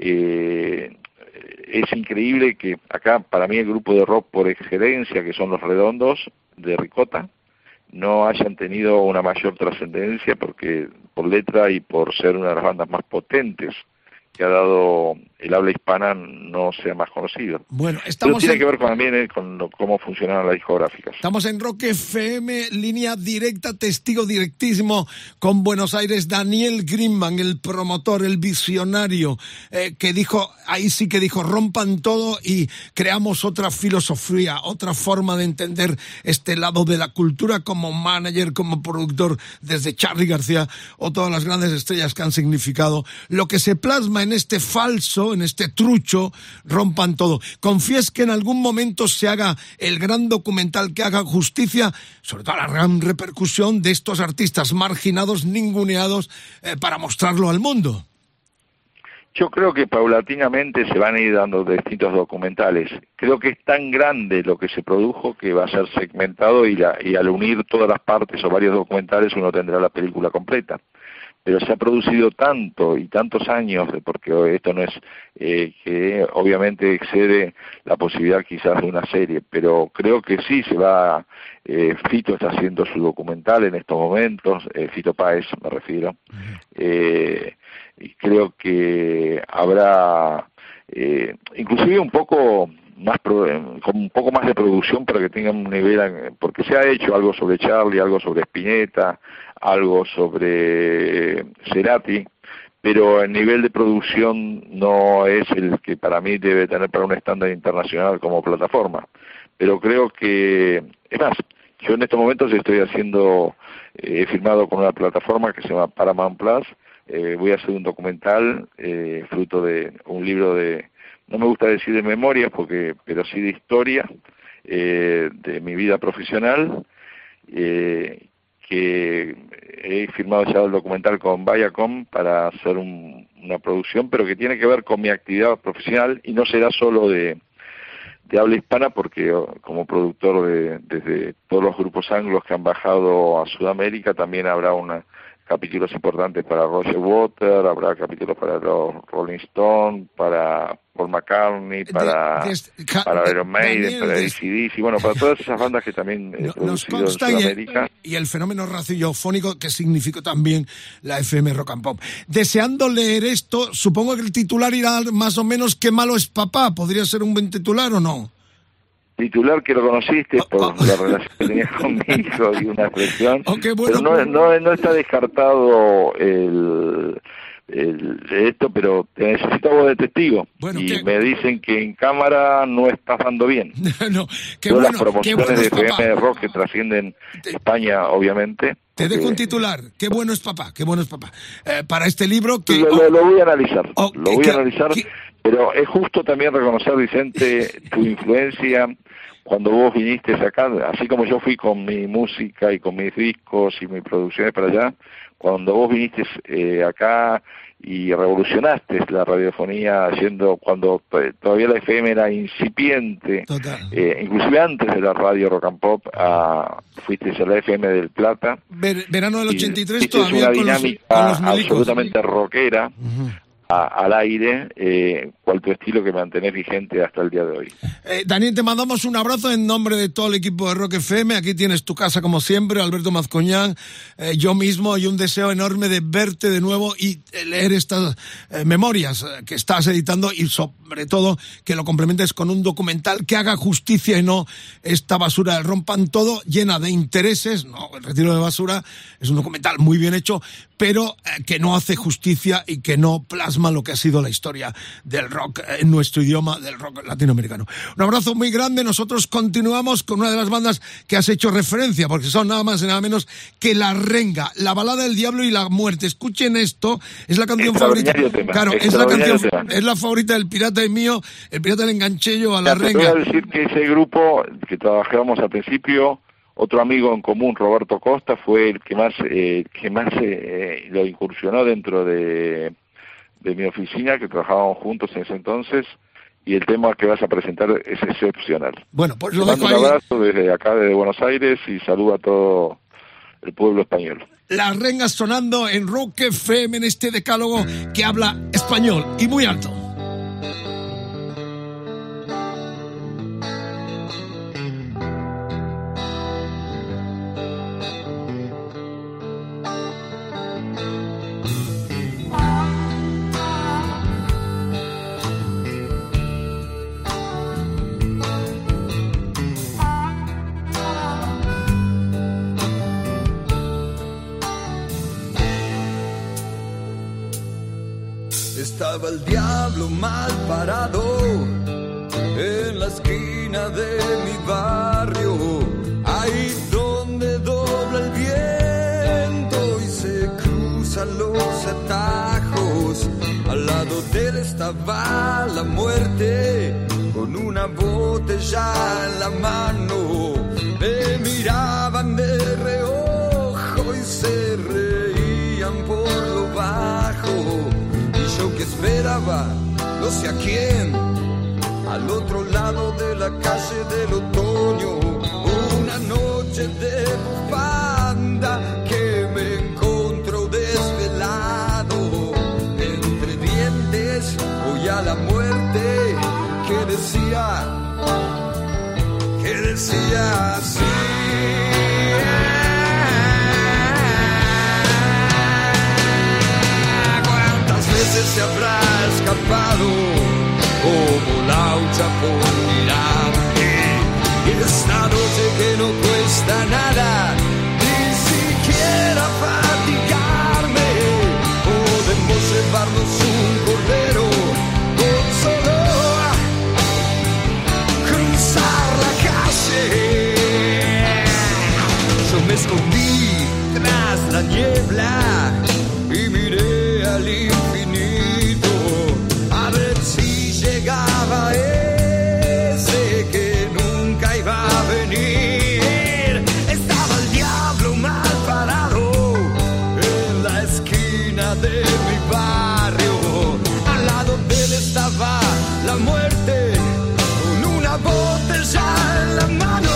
eh, es increíble que acá, para mí, el grupo de rock por excelencia, que son Los Redondos, de Ricota, no hayan tenido una mayor trascendencia, porque por letra y por ser una de las bandas más potentes que ha dado el habla hispana, no sea más conocido. Bueno, estamos Pero tiene en... que ver también eh, con lo, cómo funcionan las discográficas. Estamos en Rock F M, línea directa, testigo directísimo con Buenos Aires, Daniel Greenbank, el promotor, el visionario, eh, que dijo, ahí sí que dijo, rompan todo y creamos otra filosofía, otra forma de entender este lado de la cultura, como manager, como productor, desde Charly García o todas las grandes estrellas que han significado lo que se plasma en este falso, en este trucho, rompan todo. ¿Confías que en algún momento se haga el gran documental que haga justicia, sobre todo la gran repercusión de estos artistas marginados, ninguneados, eh, para mostrarlo al mundo? Yo creo que paulatinamente se van a ir dando distintos documentales. Creo que es tan grande lo que se produjo que va a ser segmentado y, la, y al unir todas las partes o varios documentales uno tendrá la película completa. Pero se ha producido tanto y tantos años, porque esto no es eh, que obviamente excede la posibilidad quizás de una serie, pero creo que sí se va, eh, Fito está haciendo su documental en estos momentos, eh, Fito Páez me refiero, eh, y creo que habrá eh, inclusive un poco más pro, con un poco más de producción para que tengan un nivel, porque se ha hecho algo sobre Charly, algo sobre Spinetta, algo sobre Cerati, pero el nivel de producción no es el que para mí debe tener para un estándar internacional como plataforma. Pero creo que, es más, yo en estos momentos estoy haciendo, eh, he firmado con una plataforma que se llama Paramount Plus, eh, voy a hacer un documental eh, fruto de un libro de, no me gusta decir de memorias, porque, pero sí de historia eh, de mi vida profesional, eh, que he firmado ya el documental con Viacom para hacer un, una producción, pero que tiene que ver con mi actividad profesional y no será solo de, de habla hispana, porque como productor de desde todos los grupos anglos que han bajado a Sudamérica, también habrá una capítulos importantes para Roger Waters, habrá capítulos para los Rolling Stones, para Paul McCartney, para, de, de, para Iron Maiden, para A C D C, bueno, para todas esas bandas que también he no, producido en Sudamérica. Y el, y el fenómeno radiofónico que significó también la F M Rock and Pop. Deseando leer esto, supongo que el titular irá más o menos ¿Qué malo es papá? ¿Podría ser un buen titular o no? Titular que lo conociste por oh, oh. la relación que tenías con mi hijo y una expresión, okay, bueno, pero no, no, no está descartado el, el esto, pero te necesito voz de testigo. Bueno, y ¿qué? Me dicen que en cámara no estás dando bien. no, qué Todas bueno, las promociones bueno de F M de rock que trascienden te, España, obviamente. Te dejo un titular. Qué bueno es papá, qué bueno es papá. Eh, para este libro que... Lo, lo, lo voy a analizar, oh, lo voy que, a analizar, que, pero es justo también reconocer, Vicente, tu influencia cuando vos viniste acá, así como yo fui con mi música y con mis discos y mis producciones para allá, cuando vos viniste eh, acá y revolucionaste la radiofonía, yendo cuando todavía la F M era incipiente, eh, inclusive antes de la radio Rock and Pop, a, fuiste a la F M del Plata. Ver, verano del ochenta y tres y, todavía una con dinámica los, con los milicos. Absolutamente rockera. Uh-huh. A, al aire, eh, cual tu estilo que mantenés vigente hasta el día de hoy. Eh, Daniel, te mandamos un abrazo en nombre de todo el equipo de Rock F M. Aquí tienes tu casa como siempre, Alberto Mazcoñán, eh, yo mismo, y un deseo enorme de verte de nuevo y leer estas eh, memorias que estás editando, y sobre todo que lo complementes con un documental que haga justicia y no esta basura del Rompan Todo, llena de intereses. No, el retiro de basura es un documental muy bien hecho, pero eh, que no hace justicia y que no plasma lo que ha sido la historia del rock en nuestro idioma, del rock latinoamericano. Un abrazo muy grande. Nosotros continuamos con una de las bandas que has hecho referencia, porque son nada más y nada menos que La Renga, la balada del diablo y la muerte. Escuchen esto, es la canción favorita. Tema. Claro, es la canción, tema. es la favorita del pirata y mío, el pirata le enganché yo a La Renga. Te voy a decir que ese grupo que trabajamos al principio, otro amigo en común, Roberto Costa, fue el que más, eh, que más eh, lo incursionó dentro de de mi oficina, que trabajábamos juntos en ese entonces, y el tema que vas a presentar es excepcional. Bueno, pues lo Te dejo mando ahí. Un abrazo desde acá, desde Buenos Aires, y saludo a todo el pueblo español. Las Rengas sonando en Rock F M en este decálogo que habla español y muy alto. Estaba el diablo mal parado en la esquina de mi barrio, ahí donde dobla el viento y se cruzan los atajos. Al lado de él estaba la muerte con una botella en la mano. Me miraban de reojo y se reían por lo bajo. Yo que esperaba, no sé a quién, al otro lado de la calle del otoño, una noche de bufanda que me encontró desvelado, entre dientes voy a la muerte, que decía, que decía así. Se habrá escapado como laucha por mirarte, y esta noche que no cuesta nada, ni siquiera fatigarme, podemos llevarnos un cordero con solo cruzar la calle. Yo me escondí tras la niebla y miré al infinito a ver si llegaba ese que nunca iba a venir. Estaba el diablo mal parado en la esquina de mi barrio, al lado de él estaba la muerte con una botella en la mano.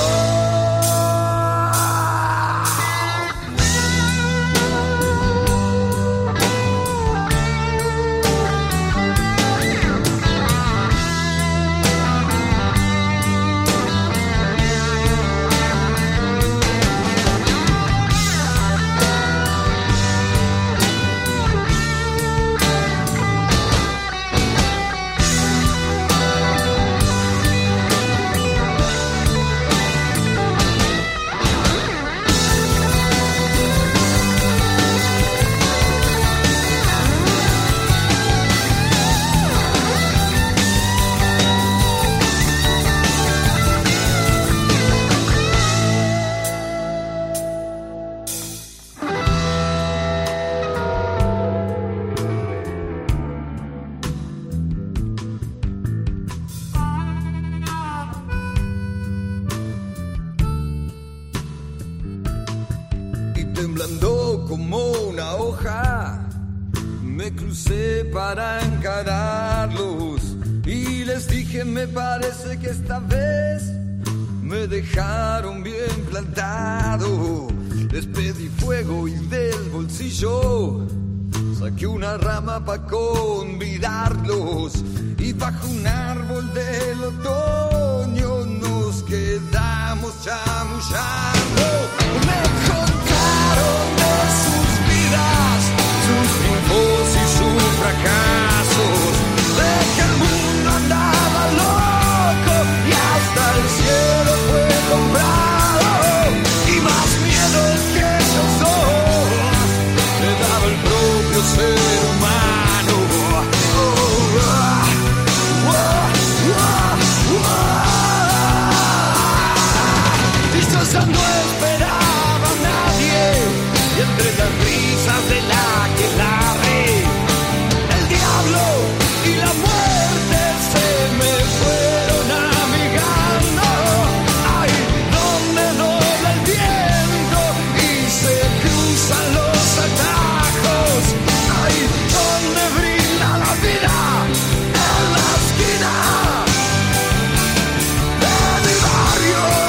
temblando como una hoja, me crucé para encararlos y les dije, me parece que esta vez me dejaron bien plantado. Les pedí fuego y del bolsillo saqué una rama pa' convidarlos, y bajo un árbol del otoño nos quedamos chamullando. Me contaron de sus vidas, sus triunfos y sus fracasos, de que el mundo andaba loco y hasta el cielo fue comprado, y más miedo que esos dos le daba el propio ser humano. Oh, ah, ah, ah, ah. Y yo ya no esperaba a nadie, y entre las risas de la que larre, el diablo y la muerte se me fueron amigando. Ay, donde dobla el viento y se cruzan los atajos. Ay, donde brinda la vida en la esquina de mi barrio.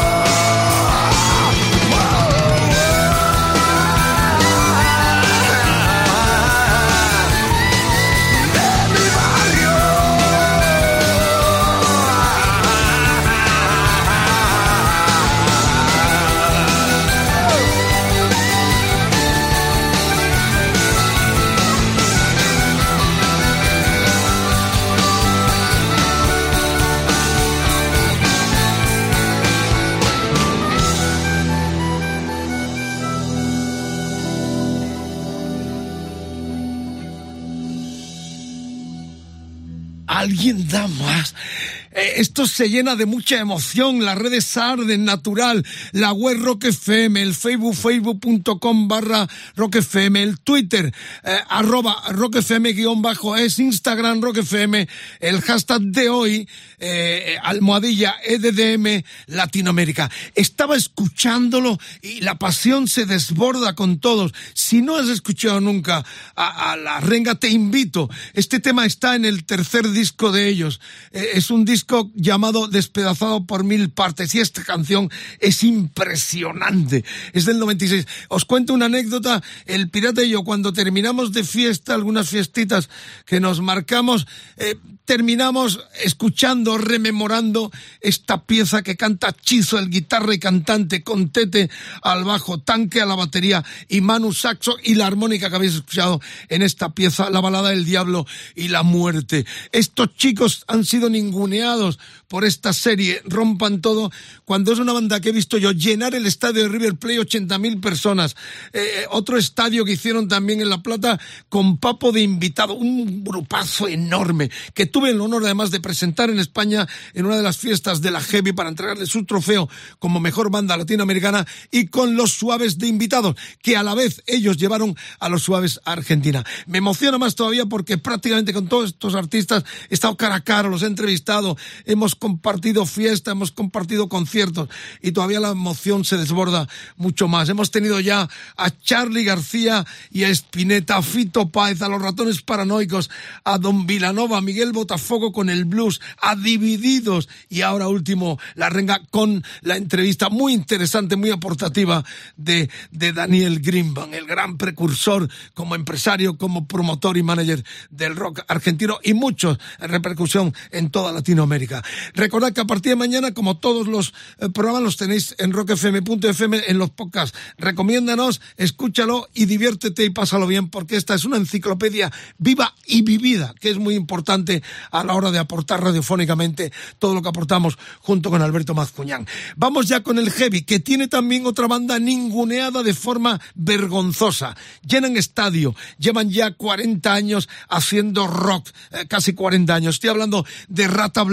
¿Alguien da más? Eh, esto se llena de mucha emoción, las redes arden natural, la web Rock F M, el Facebook, facebook.com barra Rock F M, el Twitter, eh, arroba Rock F M guión bajo es, Instagram Rock F M, el hashtag de hoy, eh, almohadilla E D D M Latinoamérica. Estaba escuchándolo y la pasión se desborda con todos. Si no has escuchado nunca a, a La Renga, te invito. Este tema está en el tercer disco de ellos. Eh, es un disco llamado Despedazado por Mil Partes, y esta canción es impresionante. Es del noventa y seis. Os cuento una anécdota. El Pirata y yo, cuando terminamos de fiesta, algunas fiestitas que nos marcamos, eh, terminamos escuchando, rememorando esta pieza que canta Chizo, el guitarra y cantante, con Tete al bajo, Tanque a la batería y Manu saxo, y la armónica que habéis escuchado en esta pieza, la balada del diablo y la muerte. Estos chicos han sido ninguneados por esta serie Rompan Todo, cuando es una banda que he visto yo llenar el estadio de River Plate, ochenta mil personas. Eh, otro estadio que hicieron también en La Plata con Papo de invitado, un grupazo enorme que tuve el honor además de presentar en España en una de las fiestas de la Heavy para entregarle su trofeo como mejor banda latinoamericana, y con Los Suaves de invitados, que a la vez ellos llevaron a Los Suaves a Argentina. Me emociona más todavía porque prácticamente con todos estos artistas he estado cara a cara, los he entrevistado, hemos compartido fiesta, hemos compartido conciertos, y todavía la emoción se desborda mucho más. Hemos tenido ya a Charly García y a Spinetta, a Fito Páez, a Los Ratones Paranoicos, a Don Vilanova, a Miguel Botafogo con el blues, a Divididos, y ahora último La Renga con la entrevista muy interesante, muy aportativa de, de Daniel Greenbank, el gran precursor como empresario, como promotor y manager del rock argentino, y mucho en repercusión en toda Latinoamérica. Recordad que a partir de mañana, como todos los eh, programas, los tenéis en rock f m punto f m en los podcasts. Recomiéndanos, escúchalo y diviértete y pásalo bien, porque esta es una enciclopedia viva y vivida, que es muy importante a la hora de aportar radiofónicamente todo lo que aportamos junto con Alberto Mazcuñán. Vamos ya con el Heavy, que tiene también otra banda ninguneada de forma vergonzosa. Llenan estadio, llevan ya cuarenta años haciendo rock, eh, casi cuarenta años. Estoy hablando de Rata Blanca,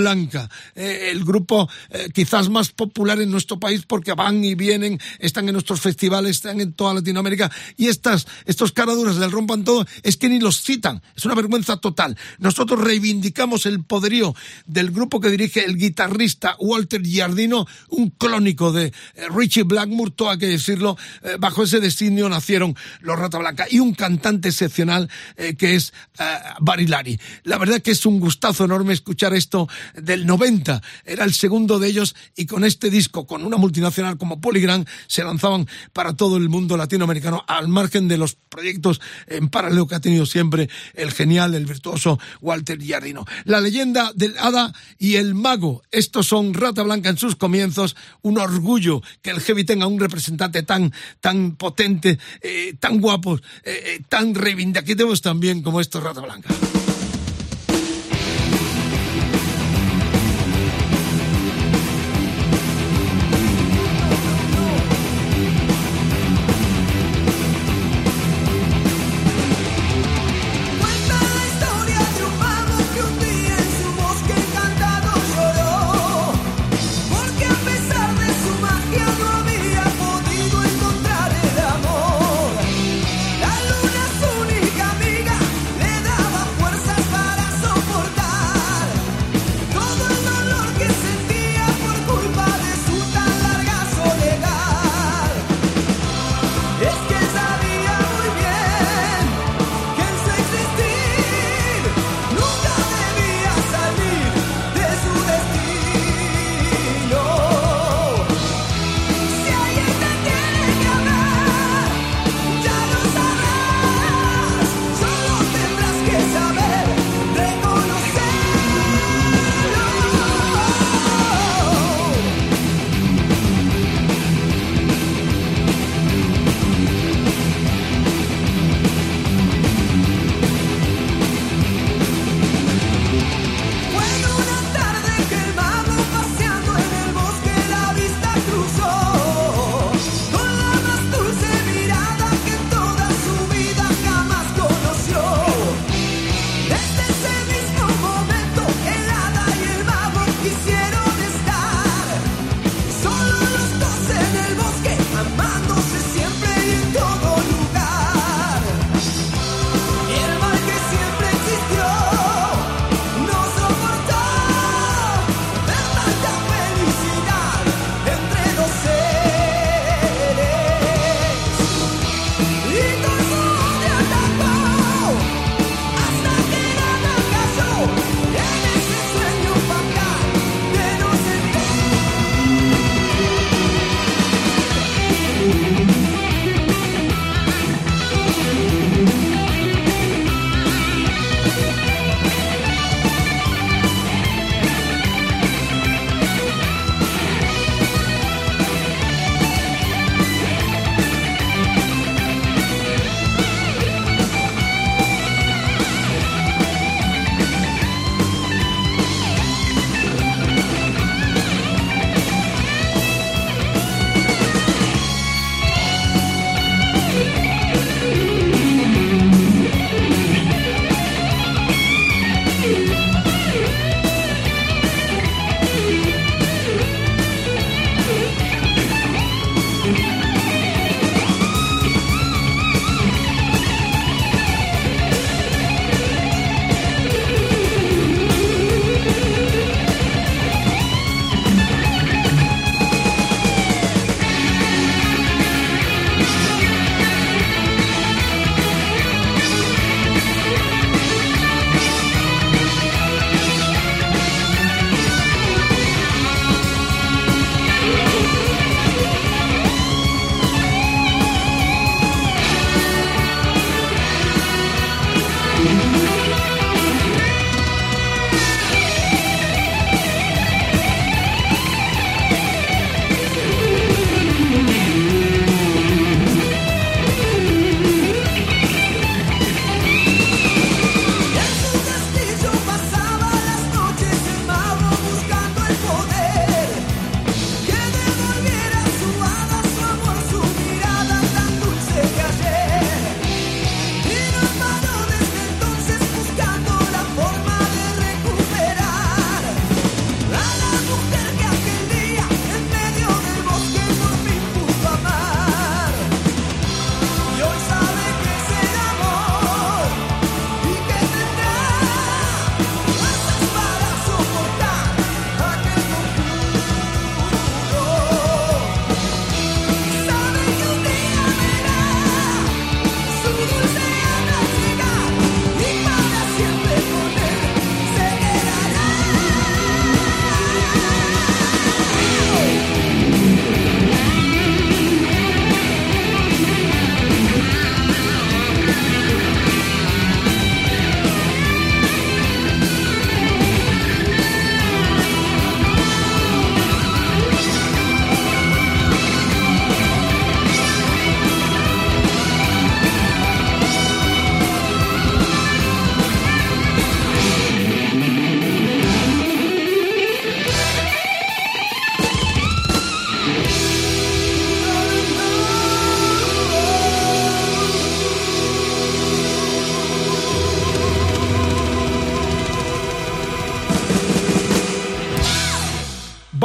Blanca, eh, el grupo eh, quizás más popular en nuestro país porque van y vienen, están en nuestros festivales, están en toda Latinoamérica, y estas, estos caraduras del Rompan Todo es que ni los citan, es una vergüenza total. Nosotros reivindicamos el poderío del grupo que dirige el guitarrista Walter Giardino, un clónico de eh, Richie Blackmore, todo hay que decirlo, eh, bajo ese designio nacieron los Rata Blanca, y un cantante excepcional eh, que es eh, Barilari. La verdad que es un gustazo enorme escuchar esto del noventa, era el segundo de ellos, y con este disco, con una multinacional como Polygram, se lanzaban para todo el mundo latinoamericano, al margen de los proyectos en paralelo que ha tenido siempre el genial, el virtuoso Walter Giardino. La leyenda del hada y el mago, estos son Rata Blanca en sus comienzos, un orgullo que el heavy tenga un representante tan, tan potente, eh, tan guapos, eh, eh, tan reivindicativos también como estos Rata Blanca. La luna es única amiga, le daba fuerza.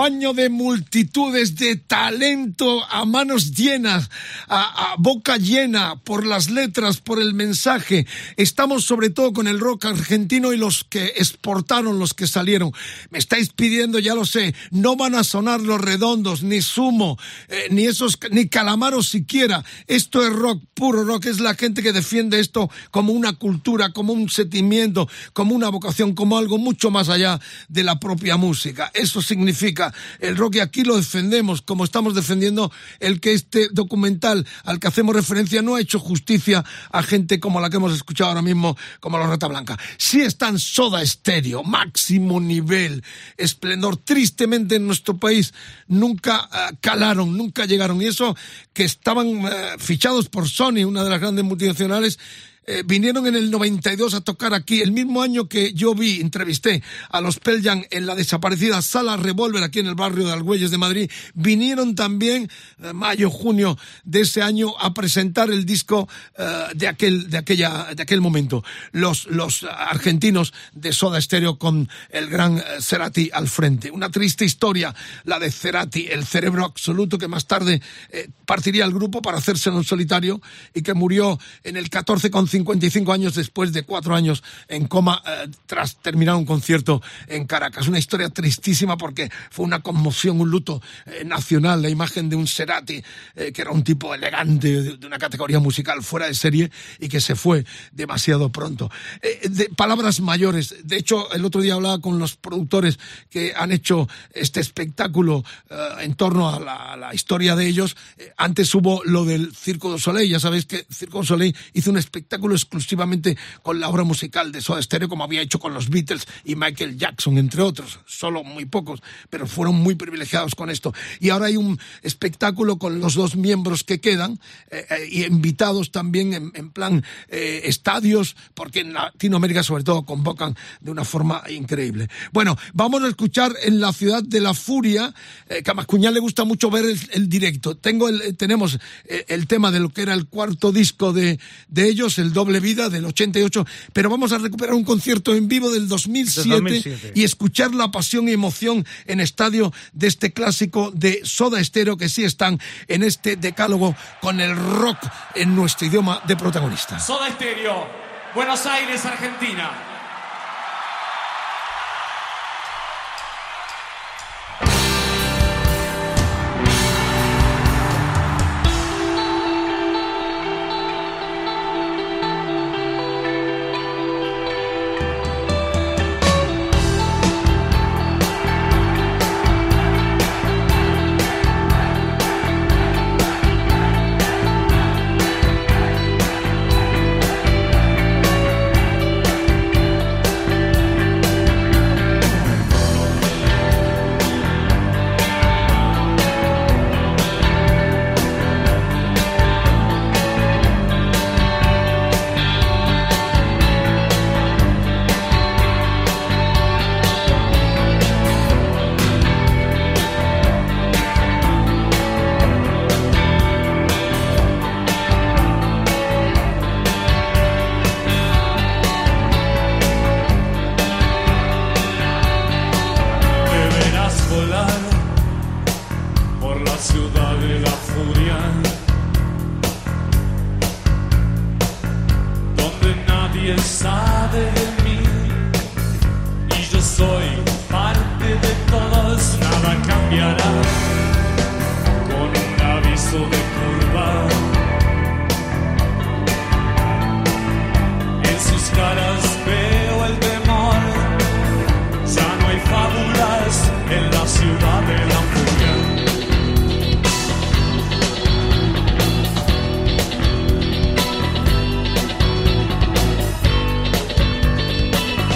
baño de multitudes, de talento a manos llenas, a, a boca llena, por las letras, por el mensaje. Estamos sobre todo con el rock argentino y los que exportaron, los que salieron. Me estáis pidiendo, ya lo sé, no van a sonar Los Redondos, ni Sumo, eh, ni esos, ni Calamaros siquiera. Esto es rock, puro rock, es la gente que defiende esto como una cultura, como un sentimiento, como una vocación, como algo mucho más allá de la propia música. Eso significa el rock, y aquí lo defendemos, como estamos defendiendo el que este documental al que hacemos referencia no ha hecho justicia a gente como la que hemos escuchado ahora mismo, como los Rata Blanca. Sí están Soda Stereo, máximo nivel, esplendor. Tristemente en nuestro país nunca uh, calaron, nunca llegaron, y eso que estaban uh, fichados por Sony, una de las grandes multinacionales. Eh, vinieron en el noventa y dos a tocar aquí, el mismo año que yo vi, entrevisté a los Pearl Jam en la desaparecida Sala Revolver aquí en el barrio de Argüelles de Madrid. Vinieron también eh, mayo, junio de ese año a presentar el disco eh, de aquel de aquella de aquel momento. Los los argentinos de Soda Stereo con el gran eh, Cerati al frente. Una triste historia la de Cerati, el cerebro absoluto, que más tarde eh, partiría el grupo para hacerse en solitario y que murió en el catorce con cincuenta y cinco años después de cuatro años en coma eh, tras terminar un concierto en Caracas. Una historia tristísima porque fue una conmoción, un luto eh, nacional, la imagen de un Cerati eh, que era un tipo elegante, de, de una categoría musical fuera de serie y que se fue demasiado pronto. Eh, de palabras mayores, de hecho el otro día hablaba con los productores que han hecho este espectáculo eh, en torno a la, a la historia de ellos. Eh, antes hubo lo del Circo du Soleil, ya sabéis que Circo du Soleil hizo un espectáculo exclusivamente con la obra musical de Soda Stereo, como había hecho con los Beatles y Michael Jackson, entre otros. Solo muy pocos, pero fueron muy privilegiados con esto. Y ahora hay un espectáculo con los dos miembros que quedan, eh, eh, y invitados también en, en plan eh, estadios, porque en Latinoamérica sobre todo convocan de una forma increíble. Bueno, vamos a escuchar en la Ciudad de la Furia, eh, que a Mascuñán le gusta mucho ver el, el directo. Tengo el, tenemos eh, el tema de lo que era el cuarto disco de, de ellos, el Doble Vida del ochenta y ocho, pero vamos a recuperar un concierto en vivo del dos mil siete, dos mil siete y escuchar la pasión y emoción en estadio de este clásico de Soda Stereo, que sí están en este decálogo con el rock en nuestro idioma de protagonista. Soda Stereo, Buenos Aires, Argentina.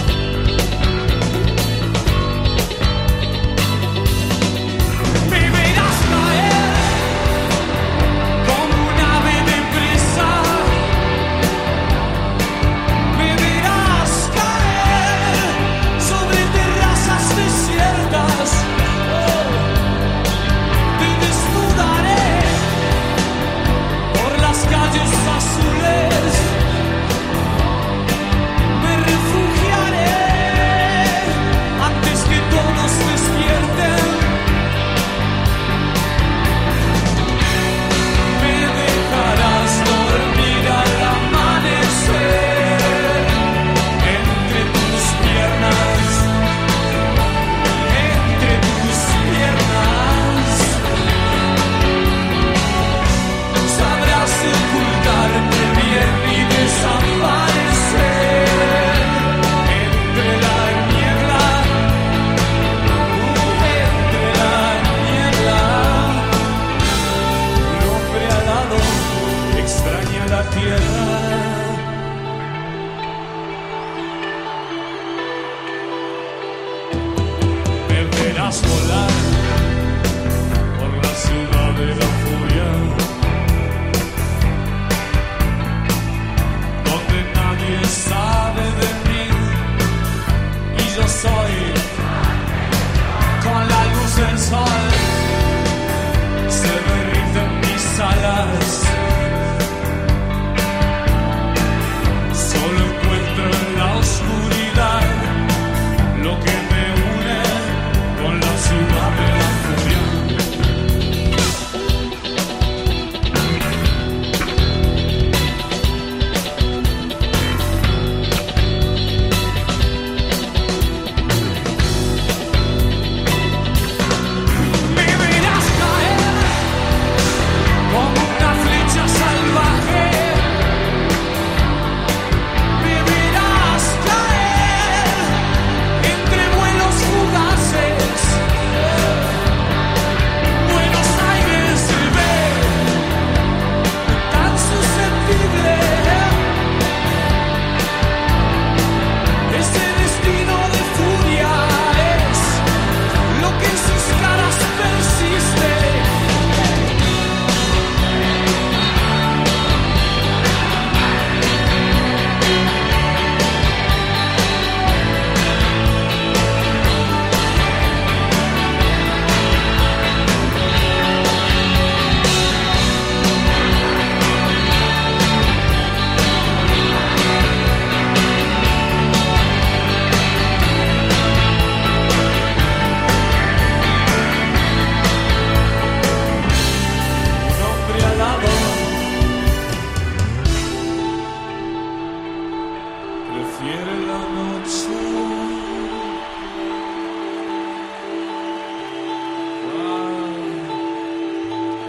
Baby,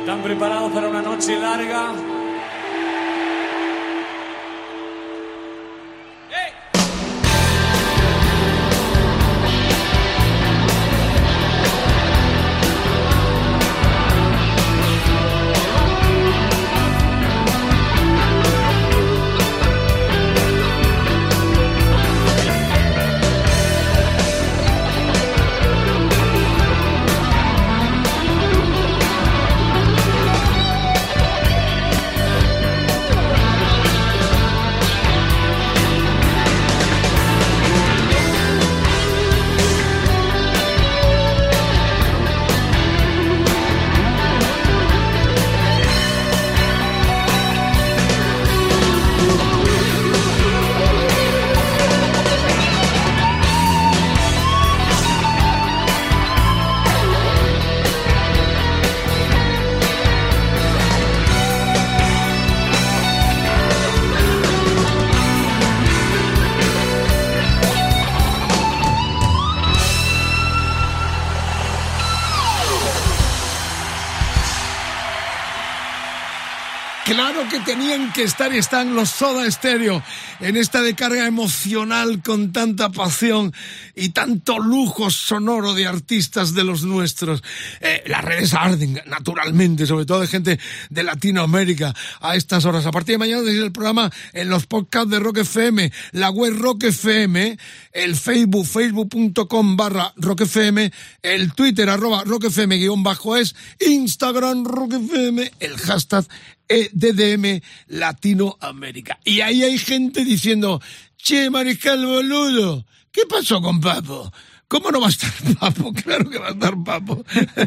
¿Están preparados para una noche larga? Claro que tenían que estar y están los Soda Stereo en esta descarga emocional con tanta pasión y tanto lujo sonoro de artistas de los nuestros. Eh, las redes arden, naturalmente, sobre todo de gente de Latinoamérica a estas horas. A partir de mañana tenéis el programa en los podcasts de Rock F M, la web Rock F M, el Facebook, facebook.com barra Rock F M, el Twitter arroba Rock F M guión bajo es, Instagram Rock F M, el hashtag E D D M Latinoamérica. Y ahí hay gente diciendo, che, Mariscal boludo, ¿qué pasó con Papo? ¿Cómo no va a estar Papo? Claro que va a estar Papo.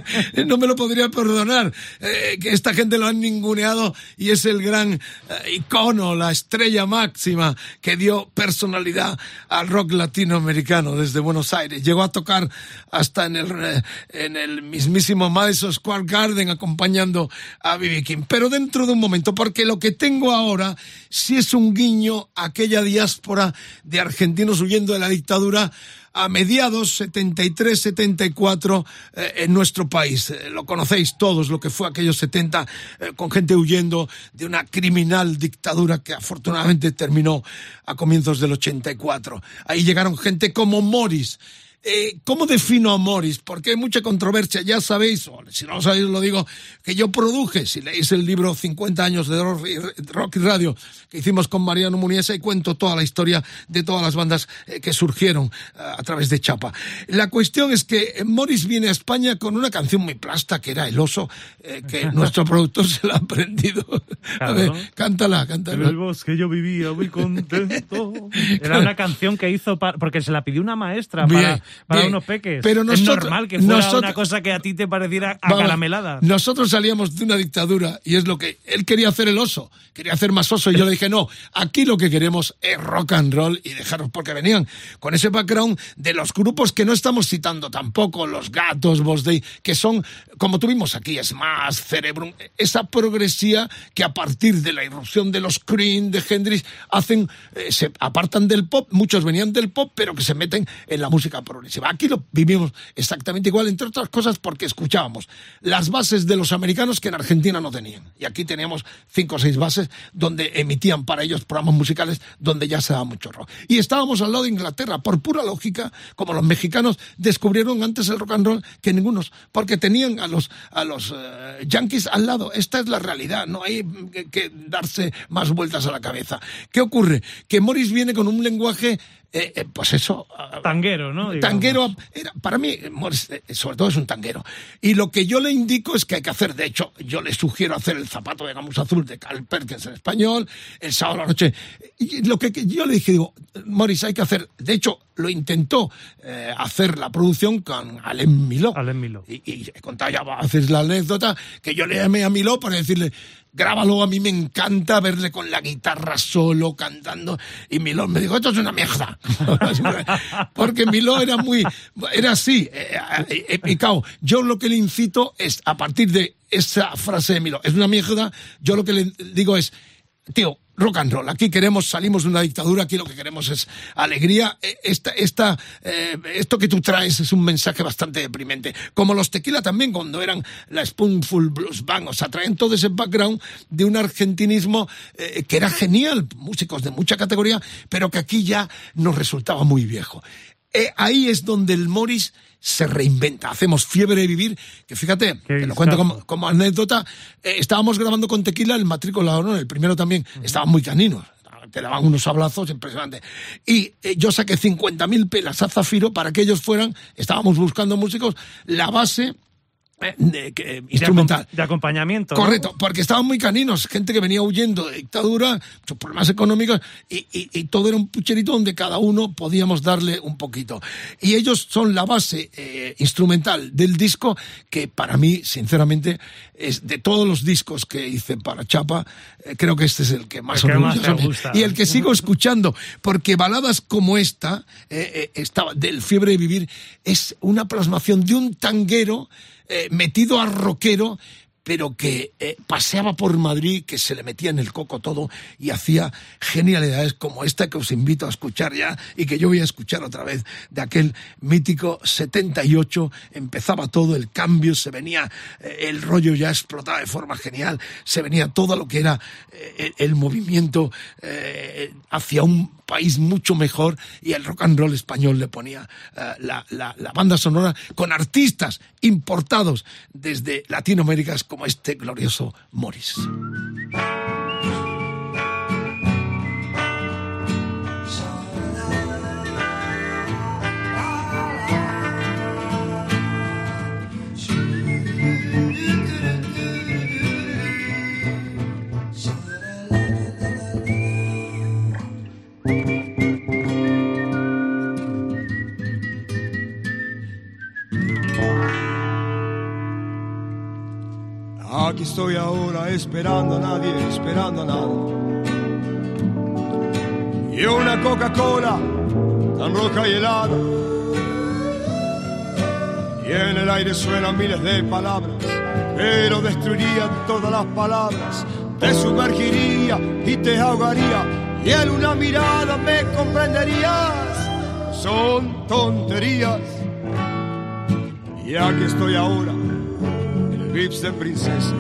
No me lo podría perdonar. Eh, que esta gente lo han ninguneado y es el gran eh, icono, la estrella máxima que dio personalidad al rock latinoamericano desde Buenos Aires. Llegó a tocar hasta en el, eh, en el mismísimo Madison Square Garden acompañando a B B King. Pero dentro de un momento, porque lo que tengo ahora sí es un guiño a aquella diáspora de argentinos huyendo de la dictadura a mediados setenta y tres setenta y cuatro eh, en nuestro país. Eh, lo conocéis todos, lo que fue aquellos setenta, eh, con gente huyendo de una criminal dictadura que afortunadamente terminó a comienzos del ochenta y cuatro. Ahí llegaron gente como Morris. Eh, ¿Cómo defino a Morris? Porque hay mucha controversia. Ya sabéis, o si no lo sabéis lo digo, que yo produje, si leéis el libro cincuenta años de rock y, rock y radio que hicimos con Mariano Muniesa, y cuento toda la historia de todas las bandas eh, que surgieron eh, a través de Chapa. La cuestión es que Morris viene a España con una canción muy plasta que era El Oso, eh, que nuestro productor se la ha aprendido. Claro. A ver, cántala, cántala. En el bosque yo vivía muy contento. Era una canción que hizo para, porque se la pidió una maestra para... Bien. Para Bien, unos peques. Pero nosotros, es normal que fuera nosotros, una cosa que a ti te pareciera acaramelada. Nosotros salíamos de una dictadura y es lo que... Él quería hacer El Oso, quería hacer más oso y yo le dije, no, aquí lo que queremos es rock and roll y dejaros, porque venían con ese background de los grupos que no estamos citando tampoco, Los Gatos, Boss Day, que son, como tuvimos aquí, Smash, Cerebrum, esa progresía que a partir de la irrupción de los Cream, de Hendrix, hacen, eh, se apartan del pop, muchos venían del pop, pero que se meten en la música progresiva. Aquí lo vivimos exactamente igual, entre otras cosas porque escuchábamos las bases de los americanos que en Argentina no tenían. Y aquí teníamos cinco o seis bases donde emitían para ellos programas musicales donde ya se daba mucho rock. Y estábamos al lado de Inglaterra, por pura lógica, como los mexicanos descubrieron antes el rock and roll que ningunos, porque tenían a los, a los uh, yankees al lado. Esta es la realidad, no hay que, que darse más vueltas a la cabeza. ¿Qué ocurre? Que Morris viene con un lenguaje Eh, eh, pues eso... Tanguero, ¿no? Digamos. Tanguero, era, para mí, Morris, eh, sobre todo es un tanguero. Y lo que yo le indico es que hay que hacer, de hecho, yo le sugiero hacer El zapato de gamuza azul de Carl Perkins en español, El sábado a la noche. Y lo que, que yo le dije, digo, Morris, hay que hacer... De hecho, lo intentó eh, hacer la producción con Alain Miló. Alain Miló. Y, y he contado ya a veces la anécdota que yo le llamé a Miló para decirle... Grábalo, a mí me encanta verle con la guitarra solo, cantando. Y Miló me dijo, esto es una mierda. Porque Miló era muy, era así, eh, eh, picado. Yo lo que le incito es, a partir de esa frase de Miló, es una mierda, yo lo que le digo es, tío, rock and roll. Aquí queremos, salimos de una dictadura, aquí lo que queremos es alegría. Esta, esta, eh, esto que tú traes es un mensaje bastante deprimente. Como los Tequila también, cuando eran la Spoonful Blues Band, o sea, traen todo ese background de un argentinismo eh, que era genial, músicos de mucha categoría, pero que aquí ya nos resultaba muy viejo. Eh, ahí es donde el Morris se reinventa. Hacemos Fiebre de Vivir, que fíjate, te lo cuento como, como anécdota, eh, estábamos grabando con Tequila el Matrícula de Honor, el primero también, uh-huh. Estaban muy caninos, te daban unos hablazos impresionantes. Y eh, yo saqué cincuenta mil pelas a Zafiro para que ellos fueran, estábamos buscando músicos, la base... De, de, instrumental. De, de acompañamiento. Correcto, ¿no? Porque estaban muy caninos, gente que venía huyendo de dictadura, muchos problemas económicos, y, y, y todo era un pucherito donde cada uno podíamos darle un poquito. Y ellos son la base eh, instrumental del disco, que para mí, sinceramente, es de todos los discos que hice para Chapa, eh, creo que este es el que más, el que más me gusta. Y el que sigo escuchando, porque baladas como esta, eh, eh, estaba del Fiebre de Vivir, es una plasmación de un tanguero Eh, metido a rockero, pero que eh, paseaba por Madrid, que se le metía en el coco todo y hacía genialidades como esta que os invito a escuchar ya y que yo voy a escuchar otra vez, de aquel mítico setenta y ocho. Empezaba todo, el cambio, se venía, eh, el rollo ya explotaba de forma genial, se venía todo lo que era eh, el movimiento eh, hacia un país mucho mejor, y el rock and roll español le ponía uh, la, la, la banda sonora con artistas importados desde Latinoamérica como este glorioso Morris. Aquí estoy ahora esperando a nadie, esperando a nada. Y una Coca-Cola tan roja y helada. Y en el aire suenan miles de palabras, pero destruiría todas las palabras. Te sumergiría y te ahogaría, y en una mirada me comprenderías. Son tonterías. Y aquí estoy ahora, Vips de princesa,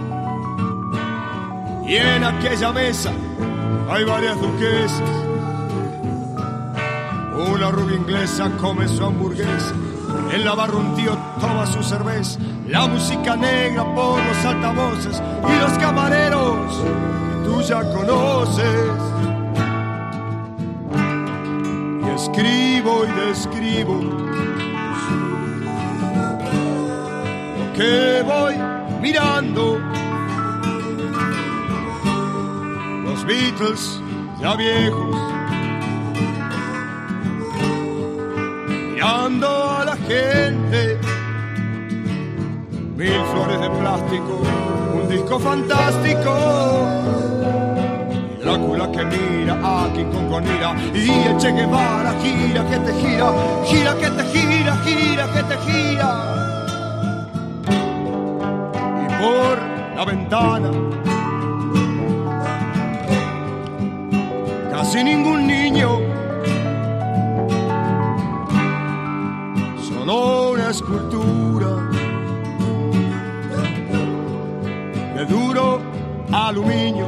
y en aquella mesa hay varias duquesas. Una rubia inglesa come su hamburguesa, en la barra un tío toma su cerveza. La música negra por los altavoces y los camareros que tú ya conoces. Y escribo y describo que voy mirando. Los Beatles ya viejos, mirando a la gente. Mil flores de plástico, un disco fantástico. Y Drácula que mira a King Kong con ira, y el Che Guevara gira que te gira, gira que te gira, gira que te gira. Por la ventana casi ningún niño, solo una escultura de duro aluminio.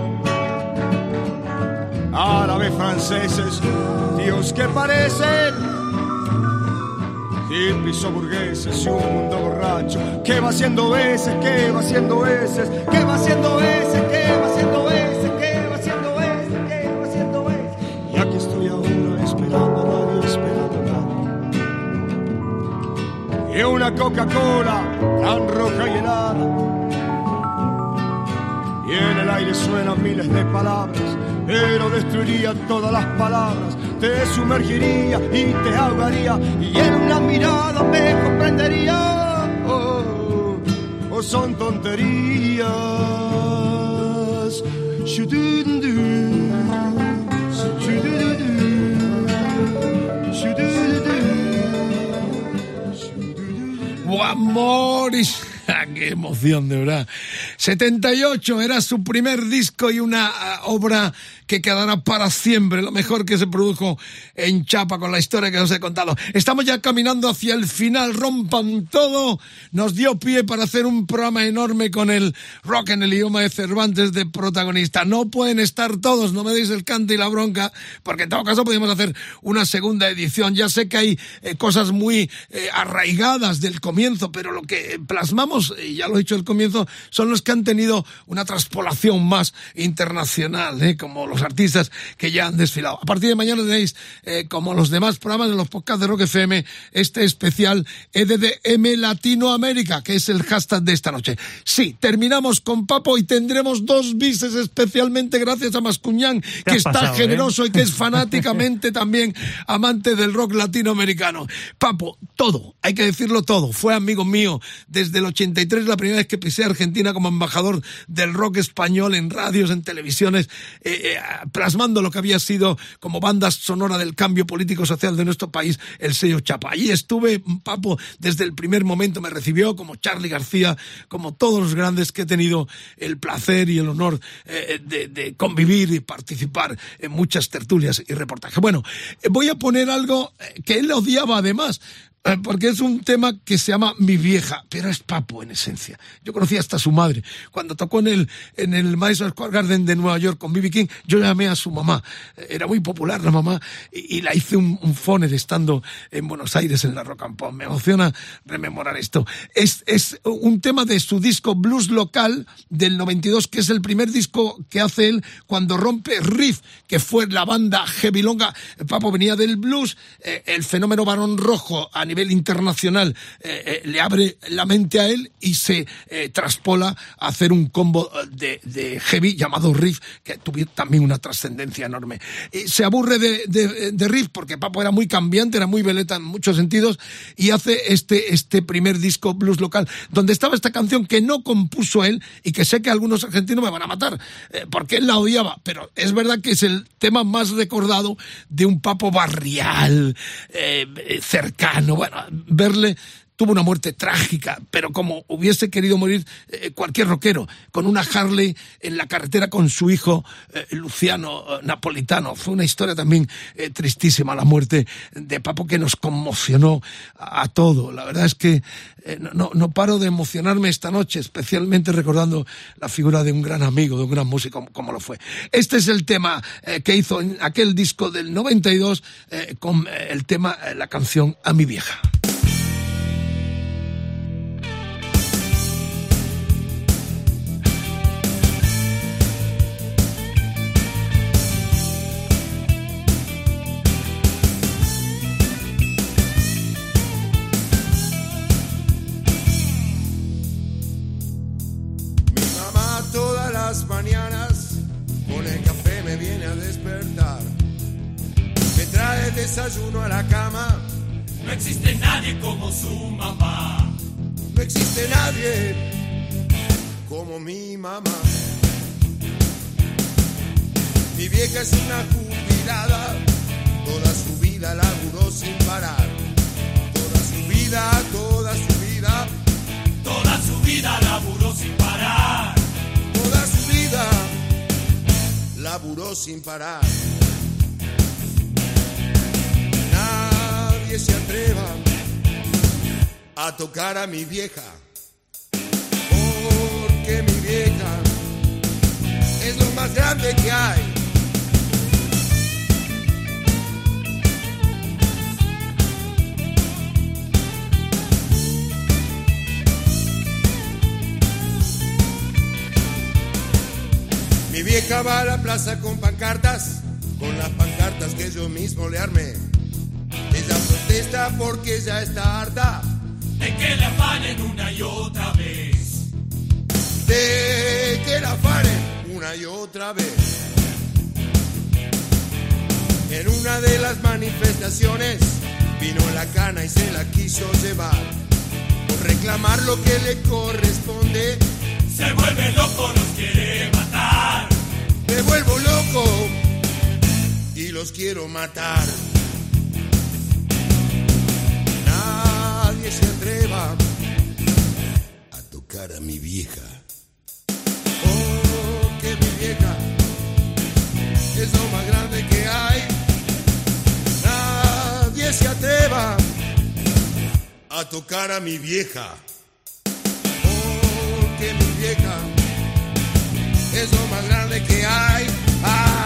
Árabes, franceses, tíos que parecen hippies o burgueses y un mundo borracho que va haciendo veces, que va haciendo veces, que va haciendo veces, que va haciendo veces, que va haciendo veces, que va haciendo veces. Y aquí estoy ahora esperando a nadie, esperando a nadie. Y una Coca-Cola tan roja y helada. Y en el aire suenan miles de palabras, pero destruiría todas las palabras. Te sumergiría y te ahogaría, y en una mirada me comprendería. Oh, oh, son tonterías. ¡Buah, Morris! ¡Qué emoción, de verdad! setenta y ocho era su primer disco y una uh, obra que quedará para siempre, lo mejor que se produjo en Chapa con la historia que os he contado. Estamos ya caminando hacia el final, Rompan Todo nos dio pie para hacer un programa enorme con el rock en el idioma de Cervantes de protagonista. No pueden estar todos, no me deis el cante y la bronca, porque en todo caso podemos hacer una segunda edición. Ya sé que hay eh, cosas muy eh, arraigadas del comienzo, pero lo que plasmamos, y ya lo he dicho al comienzo, son los que han tenido una traspolación más internacional, ¿eh? Como los artistas que ya han desfilado. A partir de mañana tenéis, eh, como los demás programas de los podcasts de Rock F M, este especial E D D M Latinoamérica, que es el hashtag de esta noche. Sí, terminamos con Papo y tendremos dos bises especialmente gracias a Mascuñán, que está pasado, generoso ¿eh? Y que es fanáticamente también amante del rock latinoamericano. Papo, todo, hay que decirlo todo, fue amigo mío desde el ochenta y tres, la primera vez que pisé Argentina como embajador del rock español en radios, en televisiones, eh, eh, plasmando lo que había sido como banda sonora del cambio político-social de nuestro país, el sello Chapa. Allí estuve, Papo, desde el primer momento me recibió, como Charly García, como todos los grandes que he tenido el placer y el honor eh, de, de convivir y participar en muchas tertulias y reportajes. Bueno, eh, voy a poner algo que él odiaba además, porque es un tema que se llama Mi Vieja, pero es Papo en esencia. Yo conocí hasta a su madre. Cuando tocó en el, en el Madison Square Garden de Nueva York con B B King, yo llamé a su mamá. Era muy popular la mamá y, y la hice un, un phone estando en Buenos Aires en la Rock and Pop. Me emociona rememorar esto. Es, es un tema de su disco Blues Local del noventa y dos, que es el primer disco que hace él cuando rompe Riff, que fue la banda Heavylonga. Papo venía del blues, eh, el fenómeno Barón Rojo a nivel internacional eh, eh, le abre la mente a él y se eh, traspola a hacer un combo de, de heavy llamado Riff, que tuvo también una trascendencia enorme. Y se aburre de, de, de Riff porque Papo era muy cambiante, era muy veleta en muchos sentidos, y hace este, este primer disco Blues Local, donde estaba esta canción que no compuso él y que sé que algunos argentinos me van a matar eh, porque él la odiaba, pero es verdad que es el tema más recordado de un Papo barrial, eh, cercano. Bueno, verle, tuvo una muerte trágica, pero como hubiese querido morir eh, cualquier rockero, con una Harley en la carretera con su hijo eh, Luciano eh, Napolitano. Fue una historia también eh, tristísima, la muerte de Papo, que nos conmocionó a, a todo. La verdad es que eh, no, no paro de emocionarme esta noche, especialmente recordando la figura de un gran amigo, de un gran músico como, como lo fue. Este es el tema eh, que hizo en aquel disco del noventa y dos eh, con eh, el tema, eh, la canción A Mi Vieja. Mañanas con el café me viene a despertar, me trae desayuno a la cama. No existe nadie como su mamá, no existe nadie como mi mamá. Mi vieja es una jubilada, toda su vida laburó sin parar, toda su vida, toda su vida, toda su vida laburó sin parar. Toda su vida laburó sin parar. Nadie se atreva a tocar a mi vieja, porque mi vieja es lo más grande que hay. Mi vieja va a la plaza con pancartas, con las pancartas que yo mismo le armé. Ella protesta porque ya está harta de que la afanen una y otra vez, de que la afanen una y otra vez. En una de las manifestaciones vino la cana y se la quiso llevar, por reclamar lo que le corresponde. Se vuelve loco, los quiere matar. Me vuelvo loco y los quiero matar. Nadie se atreva a tocar a mi vieja, porque mi vieja es a tocar a mi vieja. Porque mi vieja es lo más grande que hay. Ay.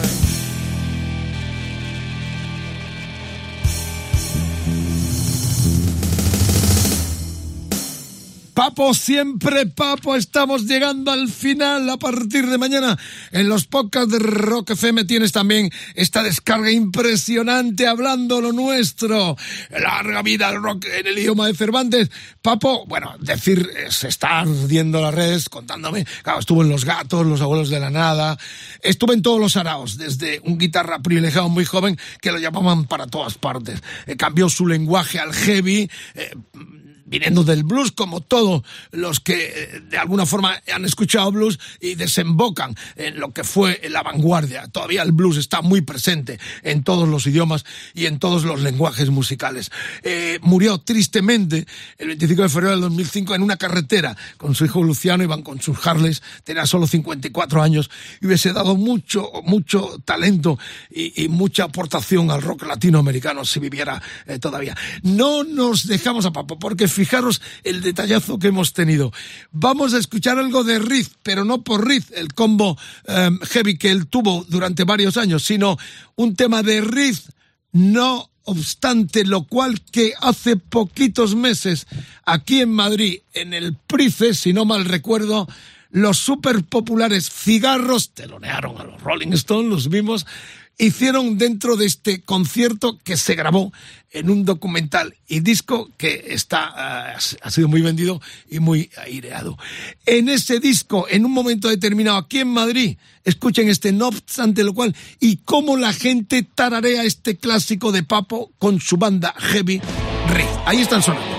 Papo, siempre Papo, estamos llegando al final. A partir de mañana en los podcasts de Rock F M tienes también esta descarga impresionante hablando lo nuestro. Larga vida al rock en el idioma de Cervantes. Papo, bueno, decir, se está ardiendo las redes contándome. Claro, estuvo en Los Gatos, Los Abuelos de la Nada. Estuve en todos los araos, desde un guitarra privilegiado muy joven que lo llamaban para todas partes. Eh, cambió su lenguaje al heavy, eh, viniendo del blues, como todos los que de alguna forma han escuchado blues y desembocan en lo que fue la vanguardia. Todavía el blues está muy presente en todos los idiomas y en todos los lenguajes musicales. Eh, murió tristemente el veinticinco de febrero del dos mil cinco en una carretera con su hijo Luciano. Iban con sus Harleys, tenía solo cincuenta y cuatro años y hubiese dado mucho, mucho talento y, y mucha aportación al rock latinoamericano si viviera eh, todavía. No nos dejamos a Papo, porque fijaros el detallazo que hemos tenido. Vamos a escuchar algo de Riff, pero no por Riff, el combo um, heavy que él tuvo durante varios años, sino un tema de Riff, no obstante lo cual que hace poquitos meses aquí en Madrid, en el Price, si no mal recuerdo, los súper populares Cigarros telonearon a los Rolling Stones, los vimos, hicieron dentro de este concierto que se grabó en un documental y disco que está uh, ha sido muy vendido y muy aireado. En ese disco, en un momento determinado aquí en Madrid, escuchen este no obstante lo cual y cómo la gente tararea este clásico de Papo con su banda Heavy Riff. Ahí están sonando.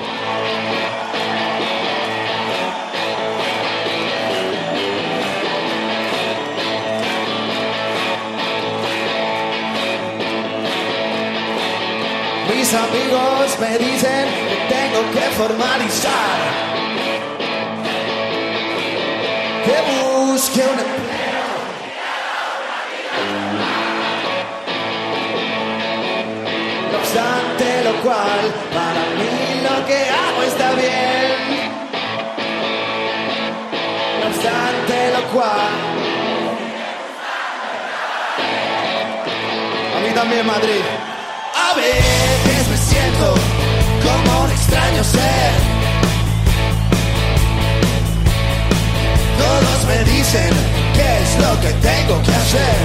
Mis amigos me dicen que tengo que formalizar, que busque un empleo. No obstante lo cual, para mí lo que hago está bien. No obstante lo cual, a mí también Madrid. A veces me siento como un extraño ser. Todos me dicen qué es lo que tengo que hacer.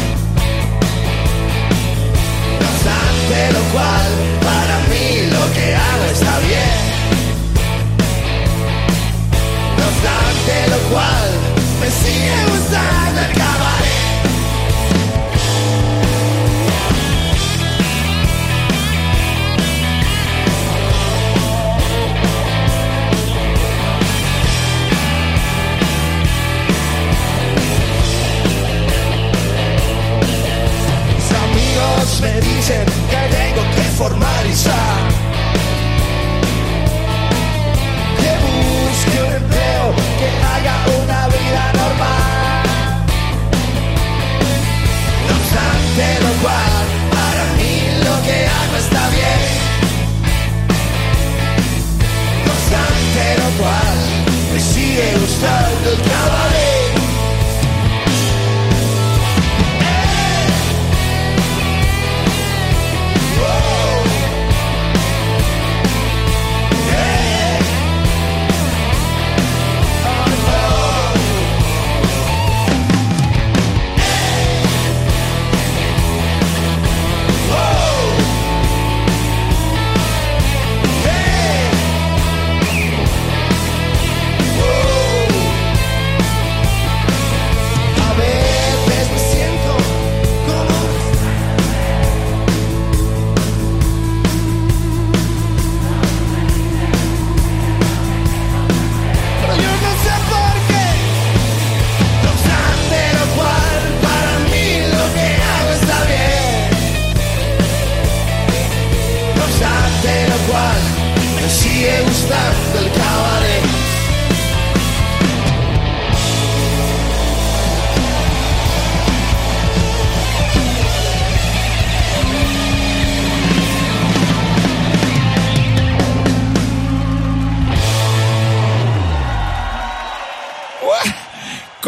No obstante lo cual, para mí lo que hago está bien. No obstante lo cual, me sigue gustando el cabaret. Me dicen que tengo que formalizar, que busque un empleo, que haya una vida normal. No obstante lo cual, para mí lo que hago está bien. No obstante lo cual, me sigue gustando el cabaret.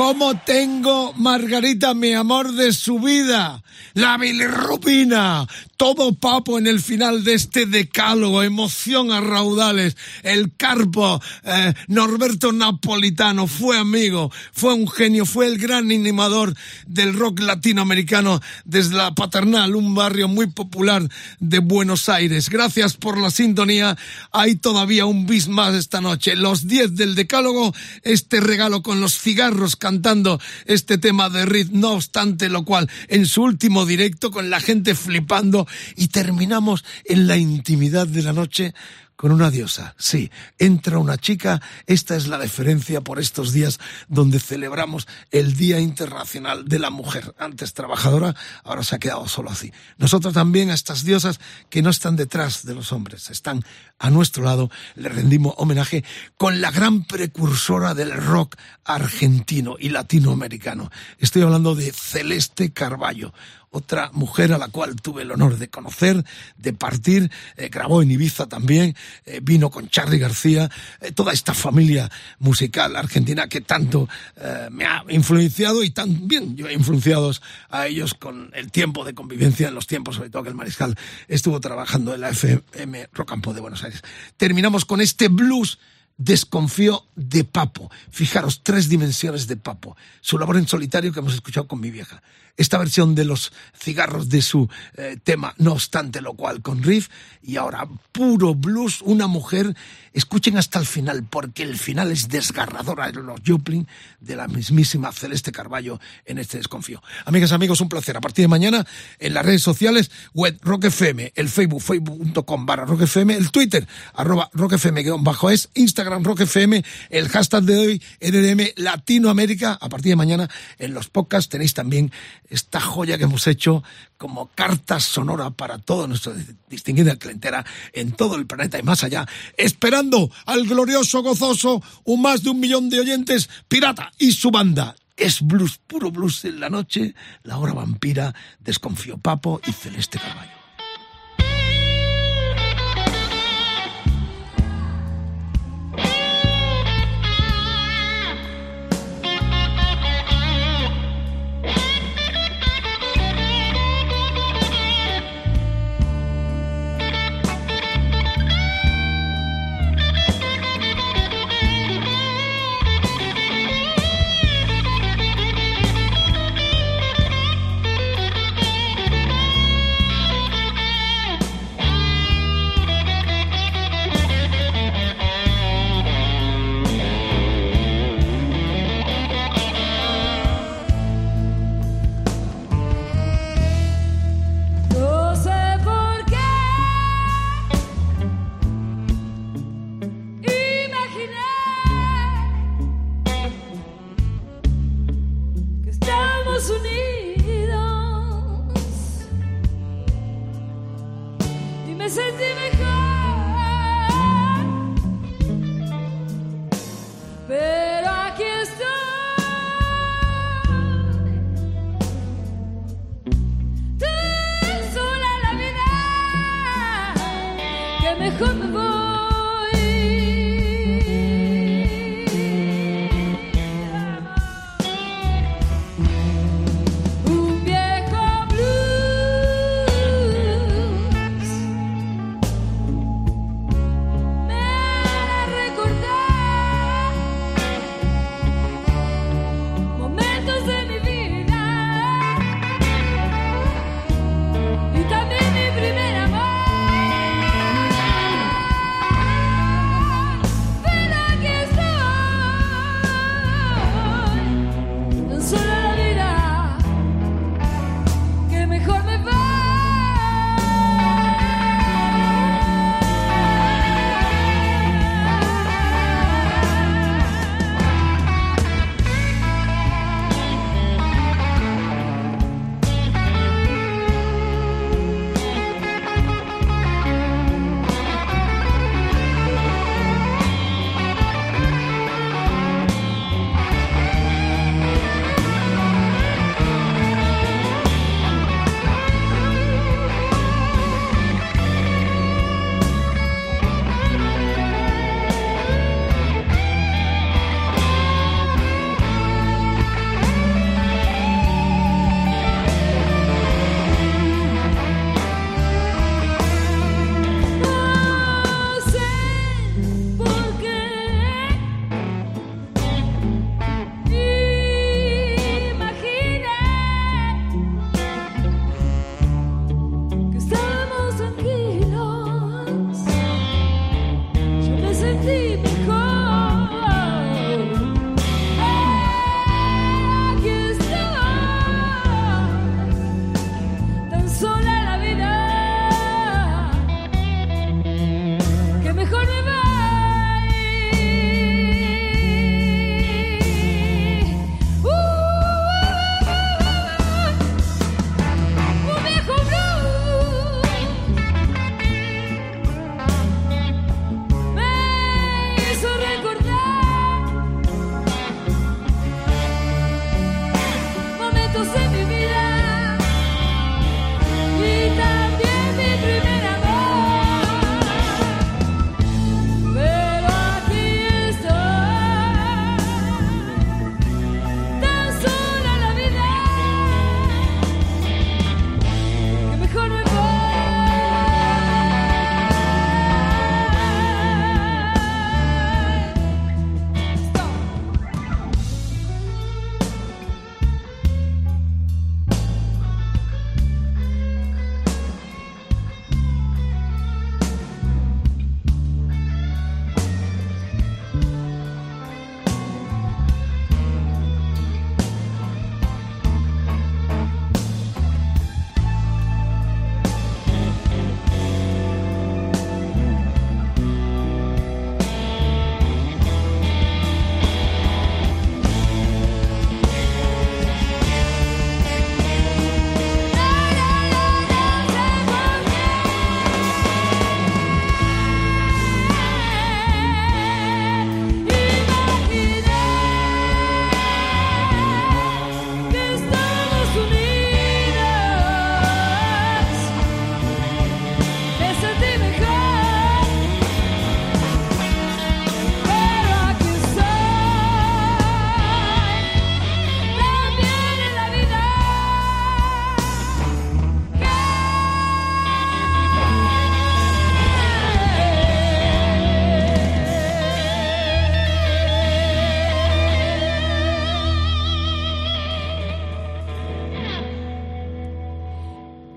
¿Cómo tengo, Margarita, mi amor de su vida? La bilirrubina. Todo papo en el final de este decálogo. Emoción a raudales. El Carpo, eh, Norberto Napolitano, fue amigo, fue un genio, fue el gran animador del rock latinoamericano desde La Paternal, un barrio muy popular de Buenos Aires. Gracias por la sintonía. Hay todavía un bis más esta noche. Los diez del decálogo, este regalo con los cigarros cantando este tema de Riff, no obstante lo cual, en su último directo con la gente flipando, y terminamos en la intimidad de la noche con una diosa. Sí, entra una chica. Esta es la deferencia por estos días donde celebramos el Día Internacional de la Mujer. Antes trabajadora, ahora se ha quedado solo así. Nosotros también a estas diosas que no están detrás de los hombres, están a nuestro lado, le rendimos homenaje con la gran precursora del rock argentino y latinoamericano. Estoy hablando de Celeste Carballo, otra mujer a la cual tuve el honor de conocer, de partir, eh, grabó en Ibiza también, eh, vino con Charly García, eh, toda esta familia musical argentina que tanto eh, me ha influenciado, y también yo he influenciado a ellos con el tiempo de convivencia, en los tiempos sobre todo que el Mariscal estuvo trabajando en la F M Rocampo de Buenos Aires. Terminamos con este blues Desconfío de Papo. Fijaros, tres dimensiones de Papo. Su labor en solitario que hemos escuchado con mi vieja. Esta versión de los cigarros de su eh, tema, no obstante lo cual, con riff. Y ahora, puro blues, una mujer. Escuchen hasta el final, porque el final es desgarrador. A los Joplin, de la mismísima Celeste Carballo en este Desconfío. Amigas, amigos, un placer. A partir de mañana, en las redes sociales, web Rock F M, el Facebook, facebook punto com barra Rock F M, el Twitter, arroba Rock F M guión bajo es, Instagram Rock F M, el hashtag de hoy, E D M Latinoamérica. A partir de mañana, en los podcasts tenéis también esta joya que hemos hecho como carta sonora para toda nuestra distinguida clientela en todo el planeta y más allá, esperando al glorioso, gozoso, un más de un millón de oyentes, Pirata y su banda. Es blues, puro blues en la noche, La Hora Vampira, Desconfío Papo y Celeste Carballo.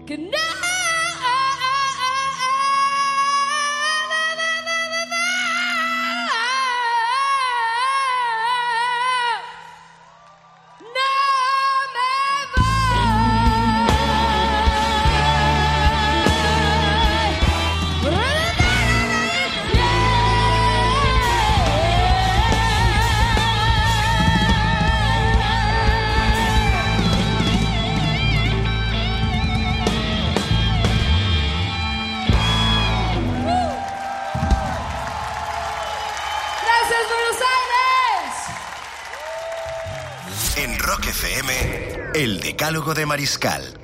que no. En Rock F M, El Decálogo de Mariscal.